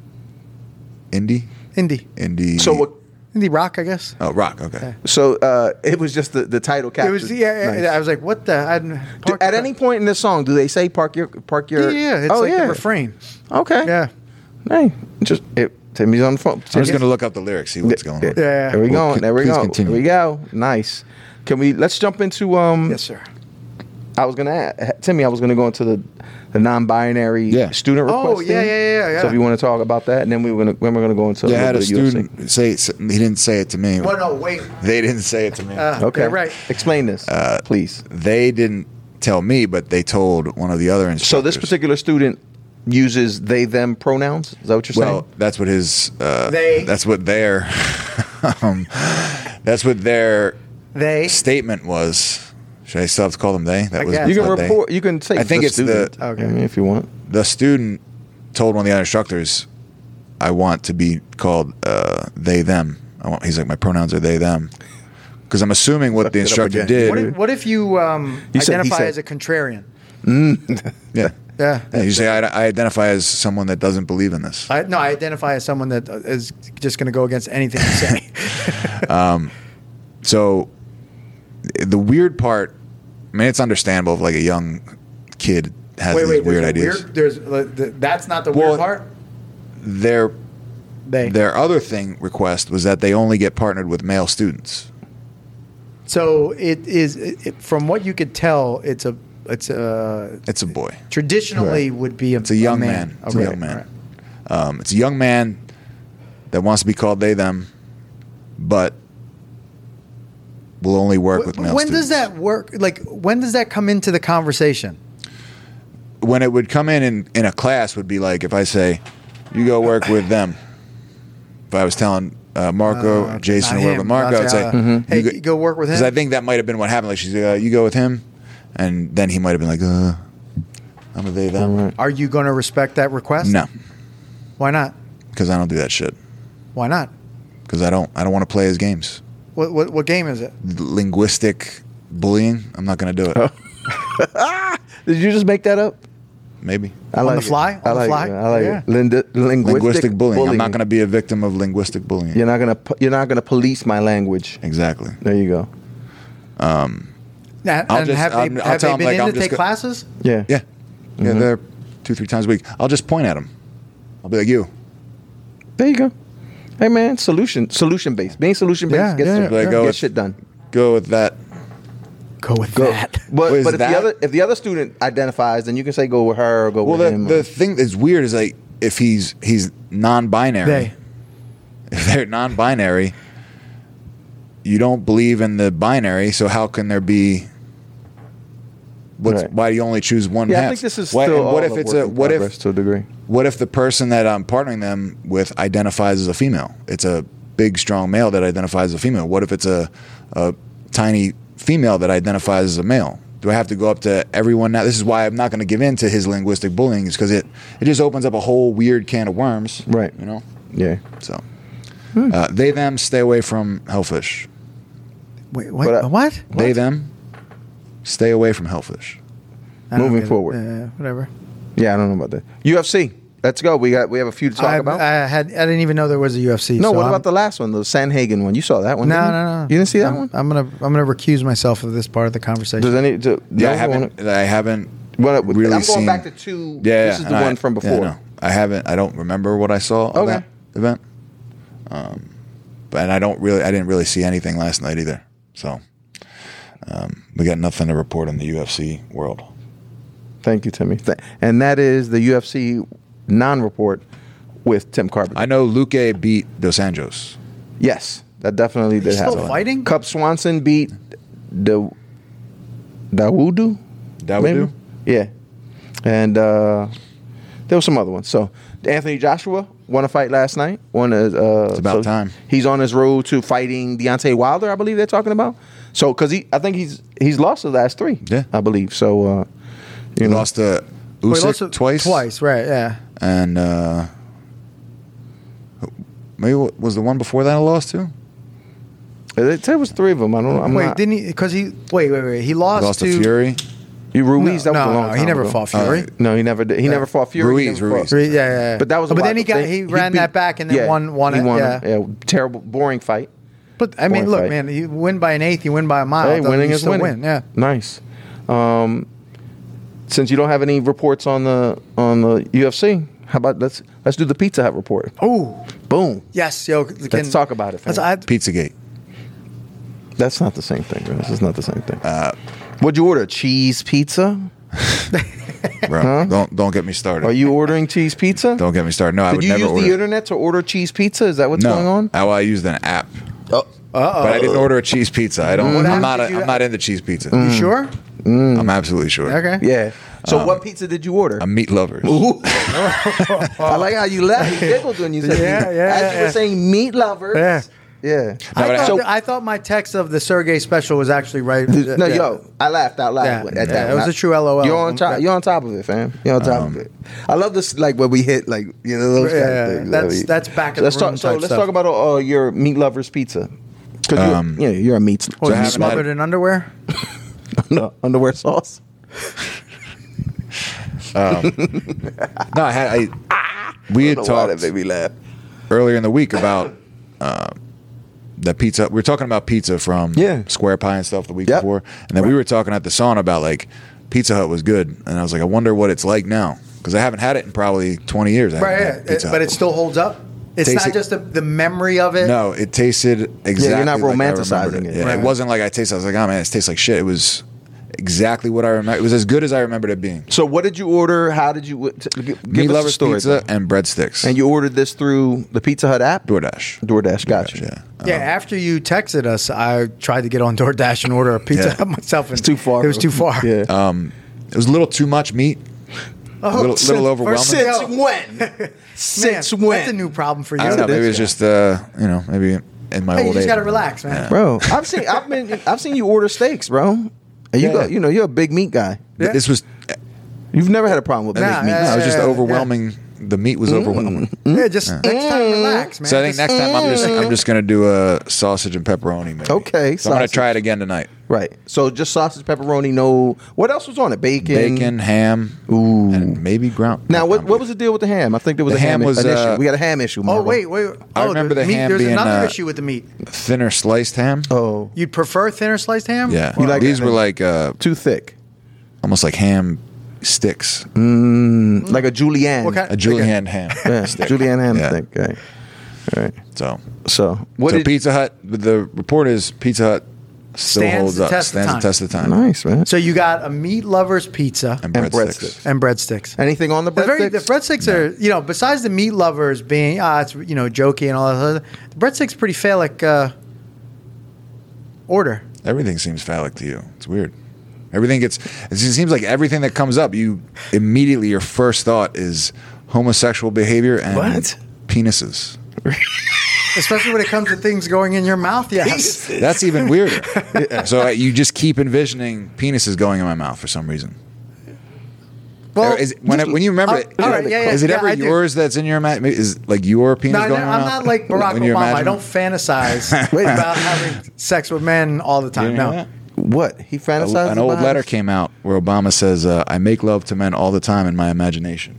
Indie. So what? Indie rock, I guess. Oh, rock. Okay. So it was just the title It captured. was Nice. I was like, what the? At any point in this song, do they say park your? Yeah, it's oh like yeah. the refrain. Okay. Yeah. Hey, Timmy's on the phone. I'm just going to look up the lyrics, see what's going on. Yeah. There we go. There we Please go. continue. There we go. Nice. Let's jump into Yes, sir. I was gonna Timmy. I was gonna go into the non-binary student request. Oh, yeah. So if you want to talk about that, and then we're gonna go into. Yeah, I had a little bit of UFC. student say he didn't say it to me. Well, no, wait. They didn't say it to me. Okay, Yeah, right. Explain this, please. They didn't tell me, but they told one of the other instructors. So this particular student uses they them pronouns. Is that what you're saying? Well, that's what his. They. That's what their. That's what their They. statement was. Should I still have to call them they? That was. guess. you can what they- report. You can say. I think the it's student. the- Okay. I mean, if you want. The student told one of the other instructors, "I want to be called they them." He's like, my pronouns are they them, because I'm assuming what the it up instructor again. did. What if you He identify said- as a contrarian? Yeah. Yeah. Yeah, you say I identify as someone that doesn't believe in this. I identify as someone that is just going to go against anything you say. So the weird part, I mean, it's understandable if like a young kid has these weird ideas. That's not the Well, weird part. Their They. their other request was that they only get partnered with male students. So it is from what you could tell, it's a It's a boy. traditionally would be a It's a young man. It's a Okay, young man. all right. It's a young man that wants to be called they them, but will only work with male When students. does that work? Like, when does that come into the conversation? When it would come in a class would be like if I say, "You go work with them." If I was telling Marco, Jason, not or whatever, him. Marco, I'd say, Hey, you go work with him. Because I think that might have been what happened. Like she's you go with him, and then he might have been like, I'm a they them. Are you going to respect that request? No, Why not? because I don't do that shit. Why not? Because I don't want to play his games. What game is it? Linguistic bullying. I'm not going to do it. Did you just make that up? Maybe I On like the fly? It. I On the like fly? it. I like Yeah. it. Linguistic bullying. I'm not going to be a victim of linguistic bullying. You're not gonna police my language. Exactly. There you go. And I'll just- have I'll they, have tell they him, been like, in I'm to just take go- classes? Yeah. Yeah. Yeah, they're 2-3 times a week. I'll just point at him. I'll be like, you. There you go. Hey man, solution based. Being solution based Yeah, gets, yeah, yeah. Go gets with- shit done. Go with that. Go with Go. that. But What is but if that? the other student identifies, then you can say go with her or go Well, with him. the thing that's weird is like if he's non-binary. They. If they're non-binary, you don't believe in the binary, so how can there be? Right. Why do you only choose one yeah, half? I think this is Why- still and what all if a it's work a in what progress if to a degree? what if the person that I'm partnering them with identifies as a female? It's a big, strong male that identifies as a female. What if it's a tiny female that identifies as a male? Do I have to go up to everyone now? This is why I'm not going to give in to his linguistic bullying, is because it just opens up a whole weird can of worms. Right. You know? Yeah. So, they, them, stay away from hellfish. Wait, But, what? They, them, stay away from hellfish. I don't Moving get it. forward. Whatever. Yeah, I don't know about that. UFC. Let's go. We have a few to talk about. I didn't even know there was a UFC. No, so what I'm- about the last one, the Sanhagen one? You saw that one? No, didn't you? no, no. You didn't see that one? I'm gonna recuse myself of this part of the conversation. Does any? Yeah, I haven't really I'm going seen. back to two. Yeah, this is the and one from before. Yeah, no, I haven't. I don't remember what I saw of Okay. that event. But I didn't really see anything last night either. So, we got nothing to report in the UFC world. Thank you, Timmy. And that is the UFC non-report with Tim Carpenter. I know Luque beat Dos Anjos. Yes, that definitely did He's still happen. fighting? Cub Swanson beat Dawudu. Maybe? Dawodu? Yeah. And there was some other ones. So Anthony Joshua won a fight last night. It's about time. He's on his road to fighting Deontay Wilder, I believe they're talking about. So because I think he's lost the last 3. Yeah. I believe. So He lost to Wait, Usyk also- twice. Twice, right? Yeah. And maybe what was the one before that I lost to? They said it was 3 of them. I don't know. Wait, didn't he? Because he wait. He lost, Lost to Fury. You Ruiz? No, That was a long no, time he never ago. fought Fury. No, he never did. He never fought Fury. He Ruiz, never Ruiz. fought- Yeah. But that was. But a then while- he ran that back and then won He it. won Yeah. it. Yeah, terrible, boring fight. But I mean, Boring look, fight. man, you win by an eighth, you win by a mile. Hey, winning you is still winning. Win. Yeah. Nice. Since you don't have any reports on the UFC, How about let's do the Pizza Hut report. Oh, Boom. yes, yo. Let's talk about it, fam. Pizzagate. That's not the same thing, bro. This is not the same thing. What'd you order? Cheese pizza? Bro, don't get me started. Are you ordering cheese pizza? Don't get me started. No, I Did would you never use order. the internet to order cheese pizza? Is that what's No, going on? I used an app, Oh. but I didn't order a cheese pizza. I don't. I'm not. did you- I'm not into cheese pizza. You sure? I'm absolutely sure. Okay. Yeah. So what pizza did you order? I'm meat lovers. I like how you laughed. You giggled when you said Yeah, meat. yeah, As you were yeah. saying meat lovers. Yeah. Yeah. I thought my text of the Sergey special was actually right. No, Yeah. yo, I laughed out loud Yeah. at Yeah, that. it was a true LOL. You're on top. You're on top of it, fam. You're on top of it. I love this, like when we hit, like those kind of things. That's back of Let's the room talk. So type let's stuff. talk about your meat lovers pizza. Because you're a meat. Oh, I you haven't smothered had- in underwear? No, underwear sauce. No, we had I don't know why that talked made me laugh. earlier in the week about the pizza. We were talking about pizza from Square Pie and stuff the week Yep. before, and then we were talking at the sauna about like Pizza Hut was good, and I was like, I wonder what it's like now because I haven't had it in probably 20 years. I haven't Right, had Pizza but Hut. it still holds up? It's Tastes not just the memory of it? No, it tasted exactly. you're not like I romanticizing remembered it. Yeah, Right. It wasn't like I tasted. I was like, oh man, it tastes like shit. It was exactly what I remember. It was as good as I remembered it being. So what did you order? How did you give Meat us a lovers story? pizza and breadsticks. And you ordered this through the Pizza Hut app? DoorDash. DoorDash, gotcha. Yeah. Yeah, after you texted us, I tried to get on DoorDash and order a pizza Yeah. myself. It's too far. It was too far. Yeah. It was a little too much meat. A little overwhelming. Since when? Since when? That's a new problem for you. I don't know. Maybe it's just maybe in my Hey, you old just age. got to relax, man. Bro, I've seen you order steaks, bro. And you're a big meat guy. Yeah. This was. You've never had a problem with big Nah, meat. yeah, No, it was just yeah. overwhelming. The meat was overwhelming. Yeah, just next time, relax, man. So I think next time I'm just gonna do a sausage and pepperoni. Maybe. Okay, So I'm gonna sausage. try it again tonight. Right. So just sausage, pepperoni, no. What else was on it? Bacon, ham, Ooh. and maybe ground. Now, what was the deal with the ham? I think there was The a ham ham was, an issue. We got a ham issue. Oh, Marvel. wait. I remember the meat, ham there's being, another issue with the meat. thinner sliced ham? Oh, You'd prefer thinner sliced ham? Yeah, You like these that were thing? like too thick. almost like ham sticks, Like a julienne. What kind? a julienne ham. Yeah, julienne ham Yeah. stick. Okay. All right. So, So what so did Pizza Hut. The report is Pizza Hut still Stands holds the up, test of stands the time. test of time. Nice, man. So you got a meat lover's pizza And And breadsticks. and breadsticks. Anything on the The breadsticks? breadsticks are, besides the meat lovers being, it's, jokey and all that, other, the breadsticks pretty phallic order. Everything seems phallic to you. It's weird. Everything gets. It seems like everything that comes up, you immediately your first thought is homosexual behavior and What? penises. Especially when it comes to things going in your mouth, yes. That's even weirder. So you just keep envisioning penises going in my mouth for some reason. Well, When you remember it, all right, yeah, is it yeah, ever I do. yours that's in your mouth? Is like your penis No, going in my I'm mouth? not like Barack When you Obama. I imagine don't it? fantasize about having sex with men all the time. You know No. that? What he fantasizes An old about? letter came out where Obama says, "I make love to men all the time in my imagination."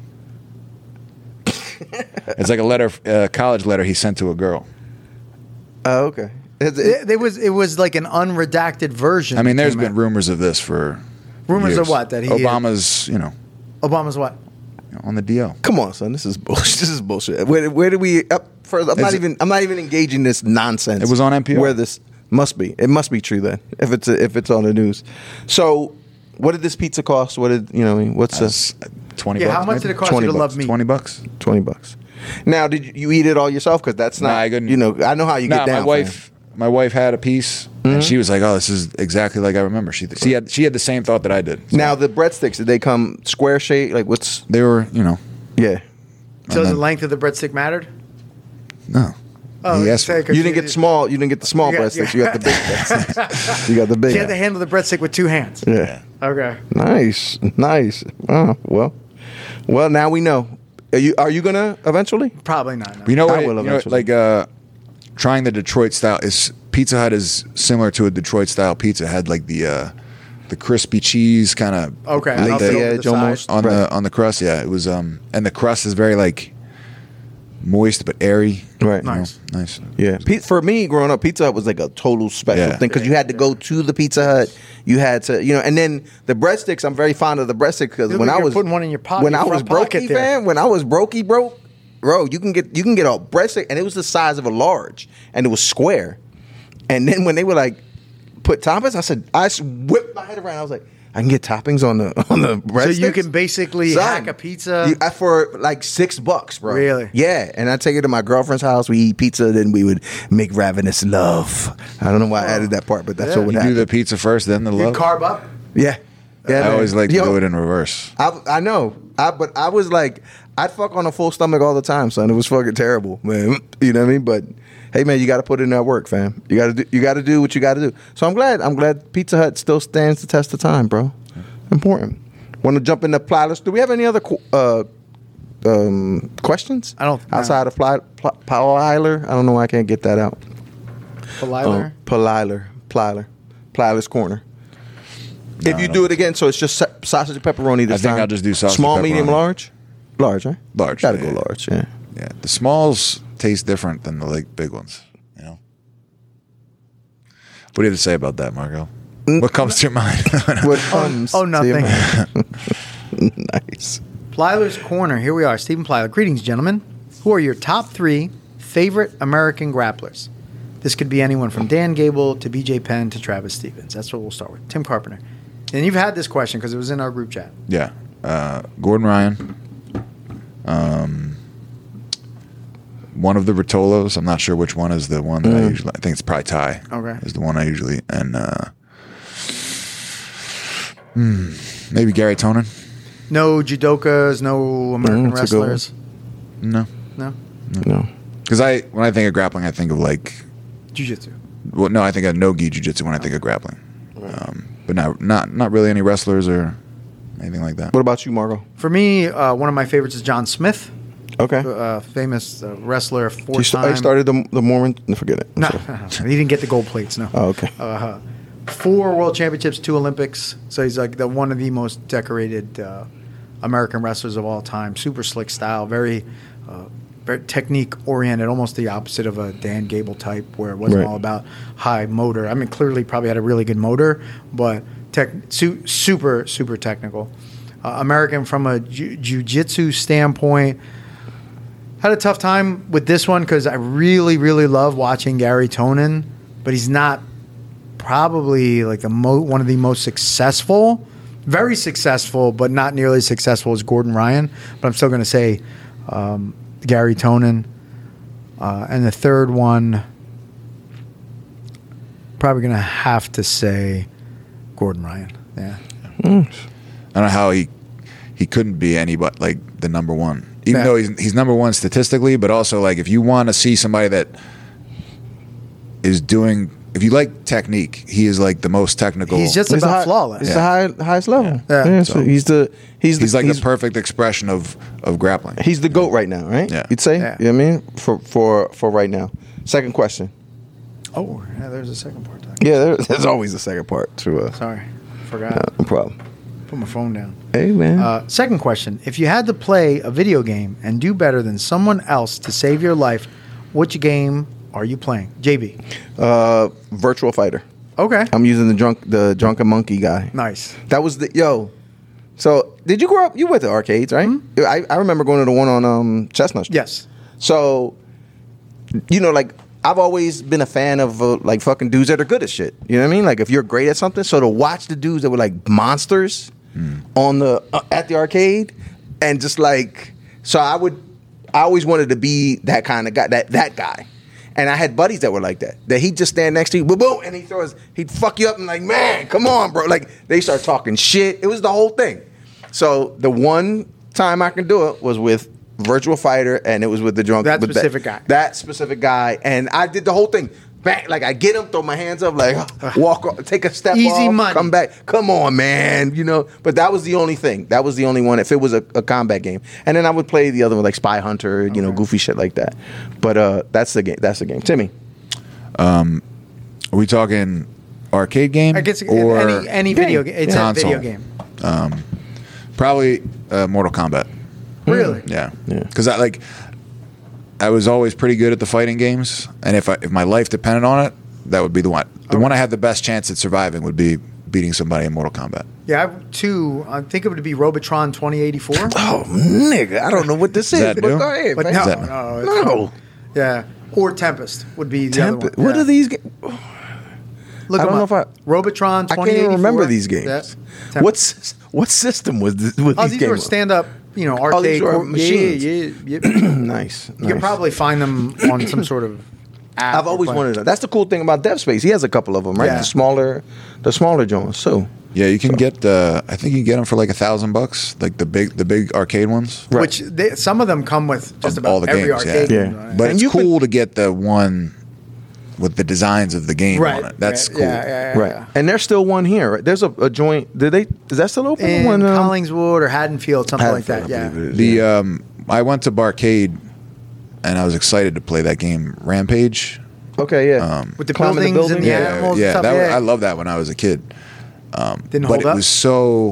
It's like a letter, college letter he sent to a girl. Oh, okay. It was like an unredacted version. I mean, there's came been out. rumors of this for Rumors years. of what? That he Obama's, Obama's what? on the DL. Come on, son. This is bullshit. This is bullshit. Where did we? First, I'm not even engaging this nonsense. It was on NPR. Where this must be? It must be true then. If it's on the news. So, what did this pizza cost? What did What's That's this? $20. Yeah, how much did it cost you 20 to love bucks. meat? $20. $20. Now, did you eat it all yourself? Because that's not. Nah, I couldn't. I know how you Nah, get down. my wife had a piece, and she was like, "Oh, this is exactly like I remember." She had the same thought that I did. So Now the breadsticks, did they come square shape? Like what's? they were, Yeah. So the length of the breadstick mattered? no. Oh, He asked for say, it. 'cause You didn't get the small. You didn't get the small Yeah, breadsticks. yeah. You got the big breadsticks. You got the big. You had to handle the breadstick with two hands. Yeah. Okay. Nice. Oh, well. Now we know. Are you gonna eventually? Probably not. No. You know I what? will You know, eventually. like trying the Detroit style is Pizza Hut is similar to a Detroit style pizza. It had like the crispy cheese kind of Okay. Leaf I'll the go to edge the side. almost. on Right. the crust. Yeah, it was and the crust is very like moist but airy. Right. You know, Nice. nice. Yeah, for me growing up, Pizza Hut was like a total special Yeah. thing because you had to go to the Pizza Hut. You had to, and then the breadsticks. I'm very fond of the breadsticks because Look when like I you're was putting one in your pocket, when I front was pocket brokey, there. man, when I was brokey broke, bro, you can get a breadstick, and it was the size of a large, and it was square. And then when they were like put toppings, I whipped my head around. I was like, I can get toppings on the breadsticks. So you can basically Son, hack a pizza. for like $6, bro. Really? Yeah. And I take it to my girlfriend's house. We eat pizza, then we would make ravenous love. I don't know why I added that part, but that's what would You do happen. the pizza first, then the You love. carb up. Yeah. Yeah, I man. always like to Yo, do it in reverse. I know. But I was like, I'd fuck on a full stomach all the time, son. It was fucking terrible, man. You know what I mean? But hey, man, you got to put in that work, fam. You got to do what you got to do. So I'm glad Pizza Hut still stands the test of time, bro. Important. Want to jump into Plyler's? Do we have any other questions? I don't- no. Outside of Plyler? I don't know why I can't get that out. Plyler. Plyler's Corner. If you no. do it again, so it's just sausage and pepperoni this I think time. I'll just do sausage Small, and medium, pepperoni. large? Large, right? Large, Gotta yeah. go large, yeah. Yeah, the smalls taste different than the like big ones. You know. What do you have to say about that, Margo? What comes to your mind? What comes Oh, to nothing. your mind? Nice. Plyler's Corner. Here we are. Stephen Plyler. Greetings, gentlemen. Who are your top 3 favorite American grapplers? This could be anyone from Dan Gable to BJ Penn to Travis Stevens. That's what we'll start with. Tim Carpenter. And you've had this question because it was in our group chat. Yeah, Gordon Ryan. One of the Rotolos. I'm not sure which one is the one that I usually. I think it's probably Ty. Okay. Is the one I usually and maybe Gary Tonin. No judokas, no American that's a good one. wrestlers. No, No? No. because when I think of grappling, I think of like. Jiu-jitsu. Well, no, I think of no-gi jiu-jitsu when I think of grappling, but not really any wrestlers or anything like that. What about you, Margo? For me, one of my favorites is John Smith, Okay. famous wrestler, He four-time. started the Mormon. Forget it. No, he didn't get the gold plates, no. Oh, okay. 4 world championships, 2 Olympics. So he's like one of the most decorated American wrestlers of all time. Super slick style, very technique oriented, almost the opposite of a Dan Gable type, where it wasn't Right. all about high motor. I mean, clearly probably had a really good motor, but super technical. American from a jiu-jitsu standpoint. Had a tough time with this one because I really love watching Gary Tonin, but he's not probably like one of the most successful, very successful, but not nearly as successful as Gordon Ryan. But I'm still going to say Gary Tonin. And the third one, probably going to have to say Gordon Ryan. Yeah. I don't know how he couldn't be anybody like the number one, even Yeah. though he's number one statistically, but also like if you want to see somebody that is doing, if you like technique, he is like the most technical. He's just He's about the flawless. He's the highest level. Yeah. Yeah, So- so he's like the perfect expression of grappling. He's the GOAT right now, right? Yeah. You'd say? Yeah. You know what I mean? For right now. Second question. Oh, yeah, there's a second part to that. Yeah, there's always a second part to Sorry, forgot. no problem. Put my phone down. Hey, man. Second question. If you had to play a video game and do better than someone else to save your life, which game are you playing? JB. Virtual Fighter. Okay. I'm using the drunken monkey guy. Nice. That was So, did you grow up? You went to arcades, right? I remember going to the one on Chestnut Street. Yes. So, like, I've always been a fan of like fucking dudes that are good at shit. You know what I mean? Like, if you're great at something, so to watch the dudes that were like monsters on the at the arcade, and just like, so I always wanted to be that kind of guy, that guy. And I had buddies that were like that. That he'd just stand next to you, boom, boom, and he'd fuck you up and like, man, come on, bro. Like, they start talking shit. It was the whole thing. So the one time I can do it was with Virtual Fighter, and it was with the drunk. That with specific guy. That specific guy, and I did the whole thing. Back, like I get him, throw my hands up, like walk, off, take a step, Easy off, money. come back. Come on, man, But that was the only thing. That was the only one. If it was a combat game, and then I would play the other one, like Spy Hunter, goofy shit like that. But that's the game. That's the game. Timmy. Are we talking arcade game I guess or any video game. It's console? a video game. Probably Mortal Kombat. Really? Yeah, Yeah. because I was always pretty good at the fighting games, and if my life depended on it, that would be the one. The one I had the best chance at surviving would be beating somebody in Mortal Kombat. Yeah, I have two. I think it would be Robotron 2084. Oh, nigga, I don't know what this is. that But new? go ahead, But man. no, No. yeah. Or Tempest would be the other one. What Yeah. are these games? Look I don't them know up. if Robotron 2084. I can't even remember these games. Yeah. Tempest. What system was this? Was Oh, these these games were stand-up, arcade. these were machines. Yeah. Nice. You can probably find them on some sort of app. I've always wanted that. That's the cool thing about Dev Space. He has a couple of them, right? Yeah. The smaller Jones too. Yeah, you can get. I think you can get them for like $1,000, like the big arcade ones. Right. Which some of them come with just about All the every games, arcade. yeah. game, Yeah. right? But And it's you could- cool to get the one with the designs of the game Right. on it. That's yeah, cool. Yeah. Right. And there's still one here. Right? There's a joint. Is that still open? In One, Collingswood or Haddonfield, something like that. Haddonfield, I Yeah. believe it is. The I went to Barcade, and I was excited to play that game Rampage. Okay, yeah. With the Climbing buildings and the yeah. animals and yeah, stuff. that I love that when I was a kid. Didn't But hold it up. was so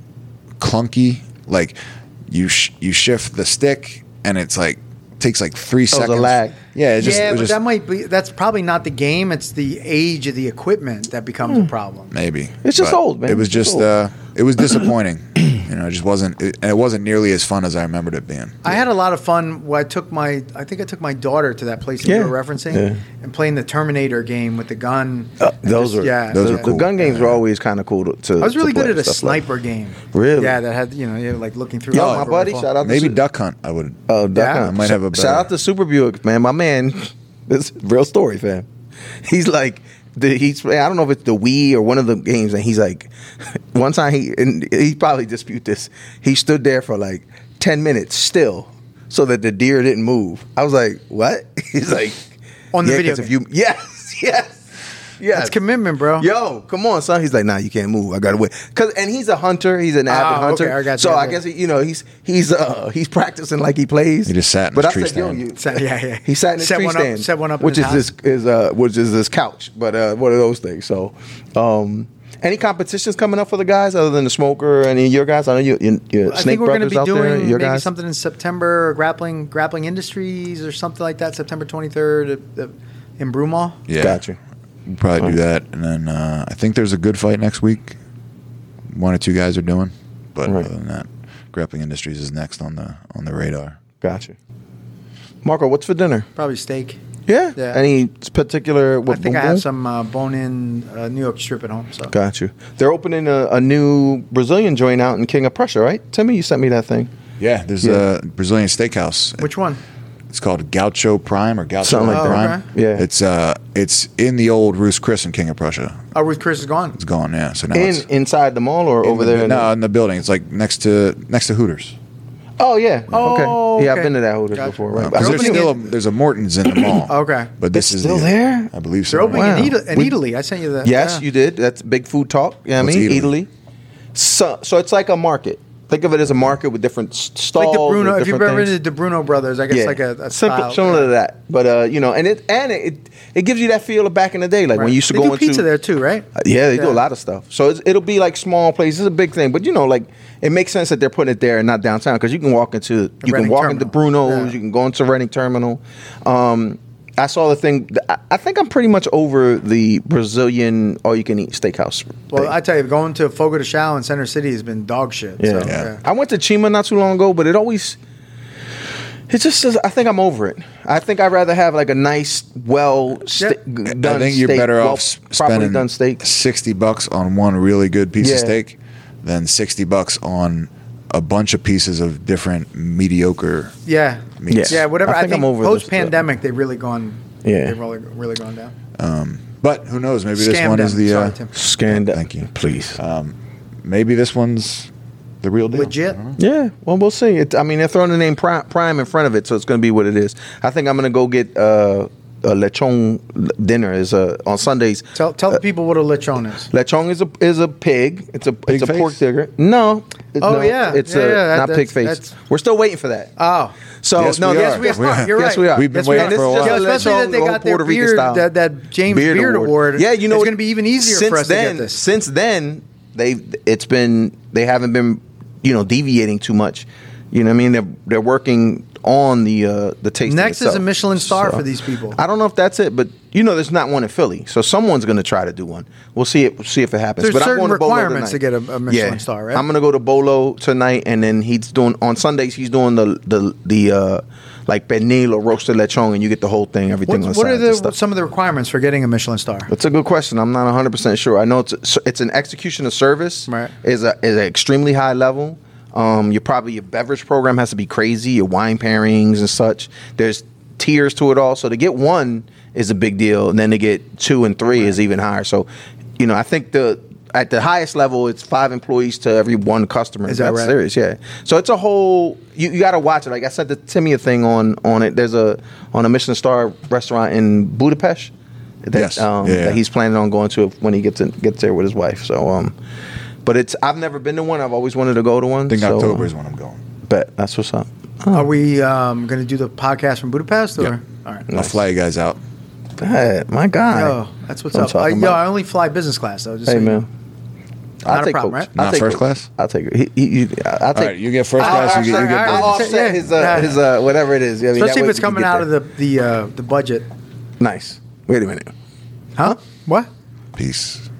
clunky. Like you shift the stick, and it's like takes like 3 was a seconds. lag. Yeah, it just, yeah, it was but just that's probably not the game. It's the age of the equipment that becomes a problem. maybe. It's just But old, man. It was It's just old. it was disappointing. It just wasn't, and it wasn't nearly as fun as I remembered it being. I had a lot of fun. I think I took my daughter to that place that you Yeah. were referencing Yeah. and playing the Terminator game with the gun. Those are those are the cool. gun games were always kind of cool to. I was really to play good at a and stuff like- sniper game. Really? Yeah, that had like looking through. Yo, the my rifle. buddy, shout out to Maybe Su- Duck Hunt. I would. Oh, Duck Yeah. Hunt. I might have a better- Shout out to Super Buick, man. My man, this is a real story, fam. He's like, I don't know if it's the Wii or one of the games, and he's like, one time he probably dispute this. He stood there for like 10 minutes still, so that the deer didn't move. I was like, what? He's like, On the yeah, video 'cause if game. you, yes. That's commitment, bro. Yo, come on, son. He's like, nah, you can't move. I gotta wait. And he's a hunter. He's an avid Oh, hunter. okay, I got you, so I I got guess he's practicing like he plays. He just sat in but his I tree said, yo, stand. Yeah. he sat in his Set tree one up- stand, set one up in which his which is this couch. But one of those things. So, any competitions coming up for the guys other than the smoker? Any of your guys? I know your I Snake think we're going to Brothers be out there. doing Your maybe guys. something in September, grappling industries or something like that. September 23rd in Broomall. Yeah, Got you. We'll probably do that, and then I think there's a good fight next week. 1 or 2 guys are doing, but Right. other than that, Grappling Industries is next on the radar. Got you. Marco, what's for dinner? Probably steak. Yeah. Yeah. Any particular? I think I boom? have some bone-in New York strip at home. So Got you. They're opening a new Brazilian joint out in King of Prussia, right? Timmy, you sent me that thing. Yeah, there's Yeah. a Brazilian steakhouse. which one? It's called Gaucho Prime or Gaucho Something like that. Prime. Okay. Yeah. It's in the old Roos Chris in King of Prussia. Oh, Ruth Chris is gone. It's gone, yeah. So now it's Inside the mall or over there? No, in the building. It's like next to Hooters. Oh yeah. Oh, okay. Yeah, I've okay. been to that Hooters Gotcha. before. Right. They're There's opening there's a Morton's in the mall. Okay. But this It's is still there? I believe so. They're opening Wow. in Italy. I sent you that. Yes, Yeah. you did. That's Big Food Talk. You know what I What's mean? Italy? So it's like a market. Think of it as a market with different stalls. Like the Bruno. with If you've different ever been things. to the Bruno Brothers, I guess like a simple, style. similar to that. But and it gives you that feel of back in the day, like when you used to they go do into pizza there too, right? Yeah, they do Yeah. a lot of stuff. So it'll be like small places. It's a big thing, but like it makes sense that they're putting it there and not downtown because you can walk into Reading into Terminal. Bruno's, Yeah. you can go into Reading Terminal. I saw the thing. I think I'm pretty much over the Brazilian all-you-can-eat steakhouse. Well, thing. I tell you, going to Fogo de Chão in Center City has been dog shit. Yeah. So, Yeah. I went to Chima not too long ago, but it just says, I think I'm over it. I think I'd rather have like a nice, done I think you're steak, better off properly spending done steak. $60 on one really good piece Yeah. of steak than $60 on a bunch of pieces of different mediocre. Yeah. meats. Yeah, whatever. I I think think I'm over post this, pandemic, they've really gone. Yeah. They've really gone down. But who knows? Maybe this Scammed one is them. the. Sorry, Tim. Scanned up. Thank you. Please. Maybe this one's the real deal. Legit. Yeah, well, we'll see. They're throwing the name Prime in front of it, so it's going to be what it is. I think I'm going to go get a lechon dinner. Is on Sundays. Tell the people what a lechon is. Lechon is a pig. It's a Pig face? pork digger. No. Oh, no, yeah. It's Yeah, not pig that's- face. that's- We're still waiting for that. Oh. So Yes, no, we yes, are. we Yes, are. we are. You're Yes, right. we are. We've been Yes, we waiting are. And for a this is while. just Yeah, especially that they lechon got their Puerto Rican beard, style. that James Beard Award. Yeah, you know it's what? going to be even easier for us to get this. Since then, they haven't been deviating too much. You know what I mean? They're working on the tasting. Next is itself. a Michelin star So, for these people. I don't know if that's it, but there's not one in Philly, so someone's going to try to do one. We'll see if it happens. There's but certain I'm going to Bolo requirements to tonight. get a Michelin star, right? I'm going to go to Bolo tonight, and then he's doing on Sundays. He's doing the like pernil or roasted lechon, and you get the whole thing, everything. What on are sides and stuff. some of the requirements for getting a Michelin star? That's a good question. I'm not 100% sure. I know it's an execution of service. Right. Is an extremely high level. Your beverage program has to be crazy. Your wine pairings and such. There's tiers to it all. So to get one is a big deal, and then to get 2 and 3 is even higher. So, I think at the highest level, it's 5 employees to every 1 customer. Is that That's right? serious, yeah. So it's a whole. You got to watch it. Like I sent the Timmy a thing on it. There's on a Michelin star restaurant in Budapest. Yes. That he's planning on going to when he gets there with his wife. So, but I've never been to one. I've always wanted to go to one. I think so, October is when I'm going. Bet that's what's up. Are we going to do the podcast from Budapest? Or? Yeah. All right. I'll fly you guys out. Bet, my guy. Yo, that's what's What I'm up. talking about. I only fly business class, though. Just Hey so you know. man, Not a problem, right? I'll Not take first coach. class? I'll take it. I'll All take. right, you get first class. You get I'll bonus. offset his whatever it is. I mean, that Especially way if it's we can coming get out there. of the budget. Nice. Wait a minute. Huh? What? Peace.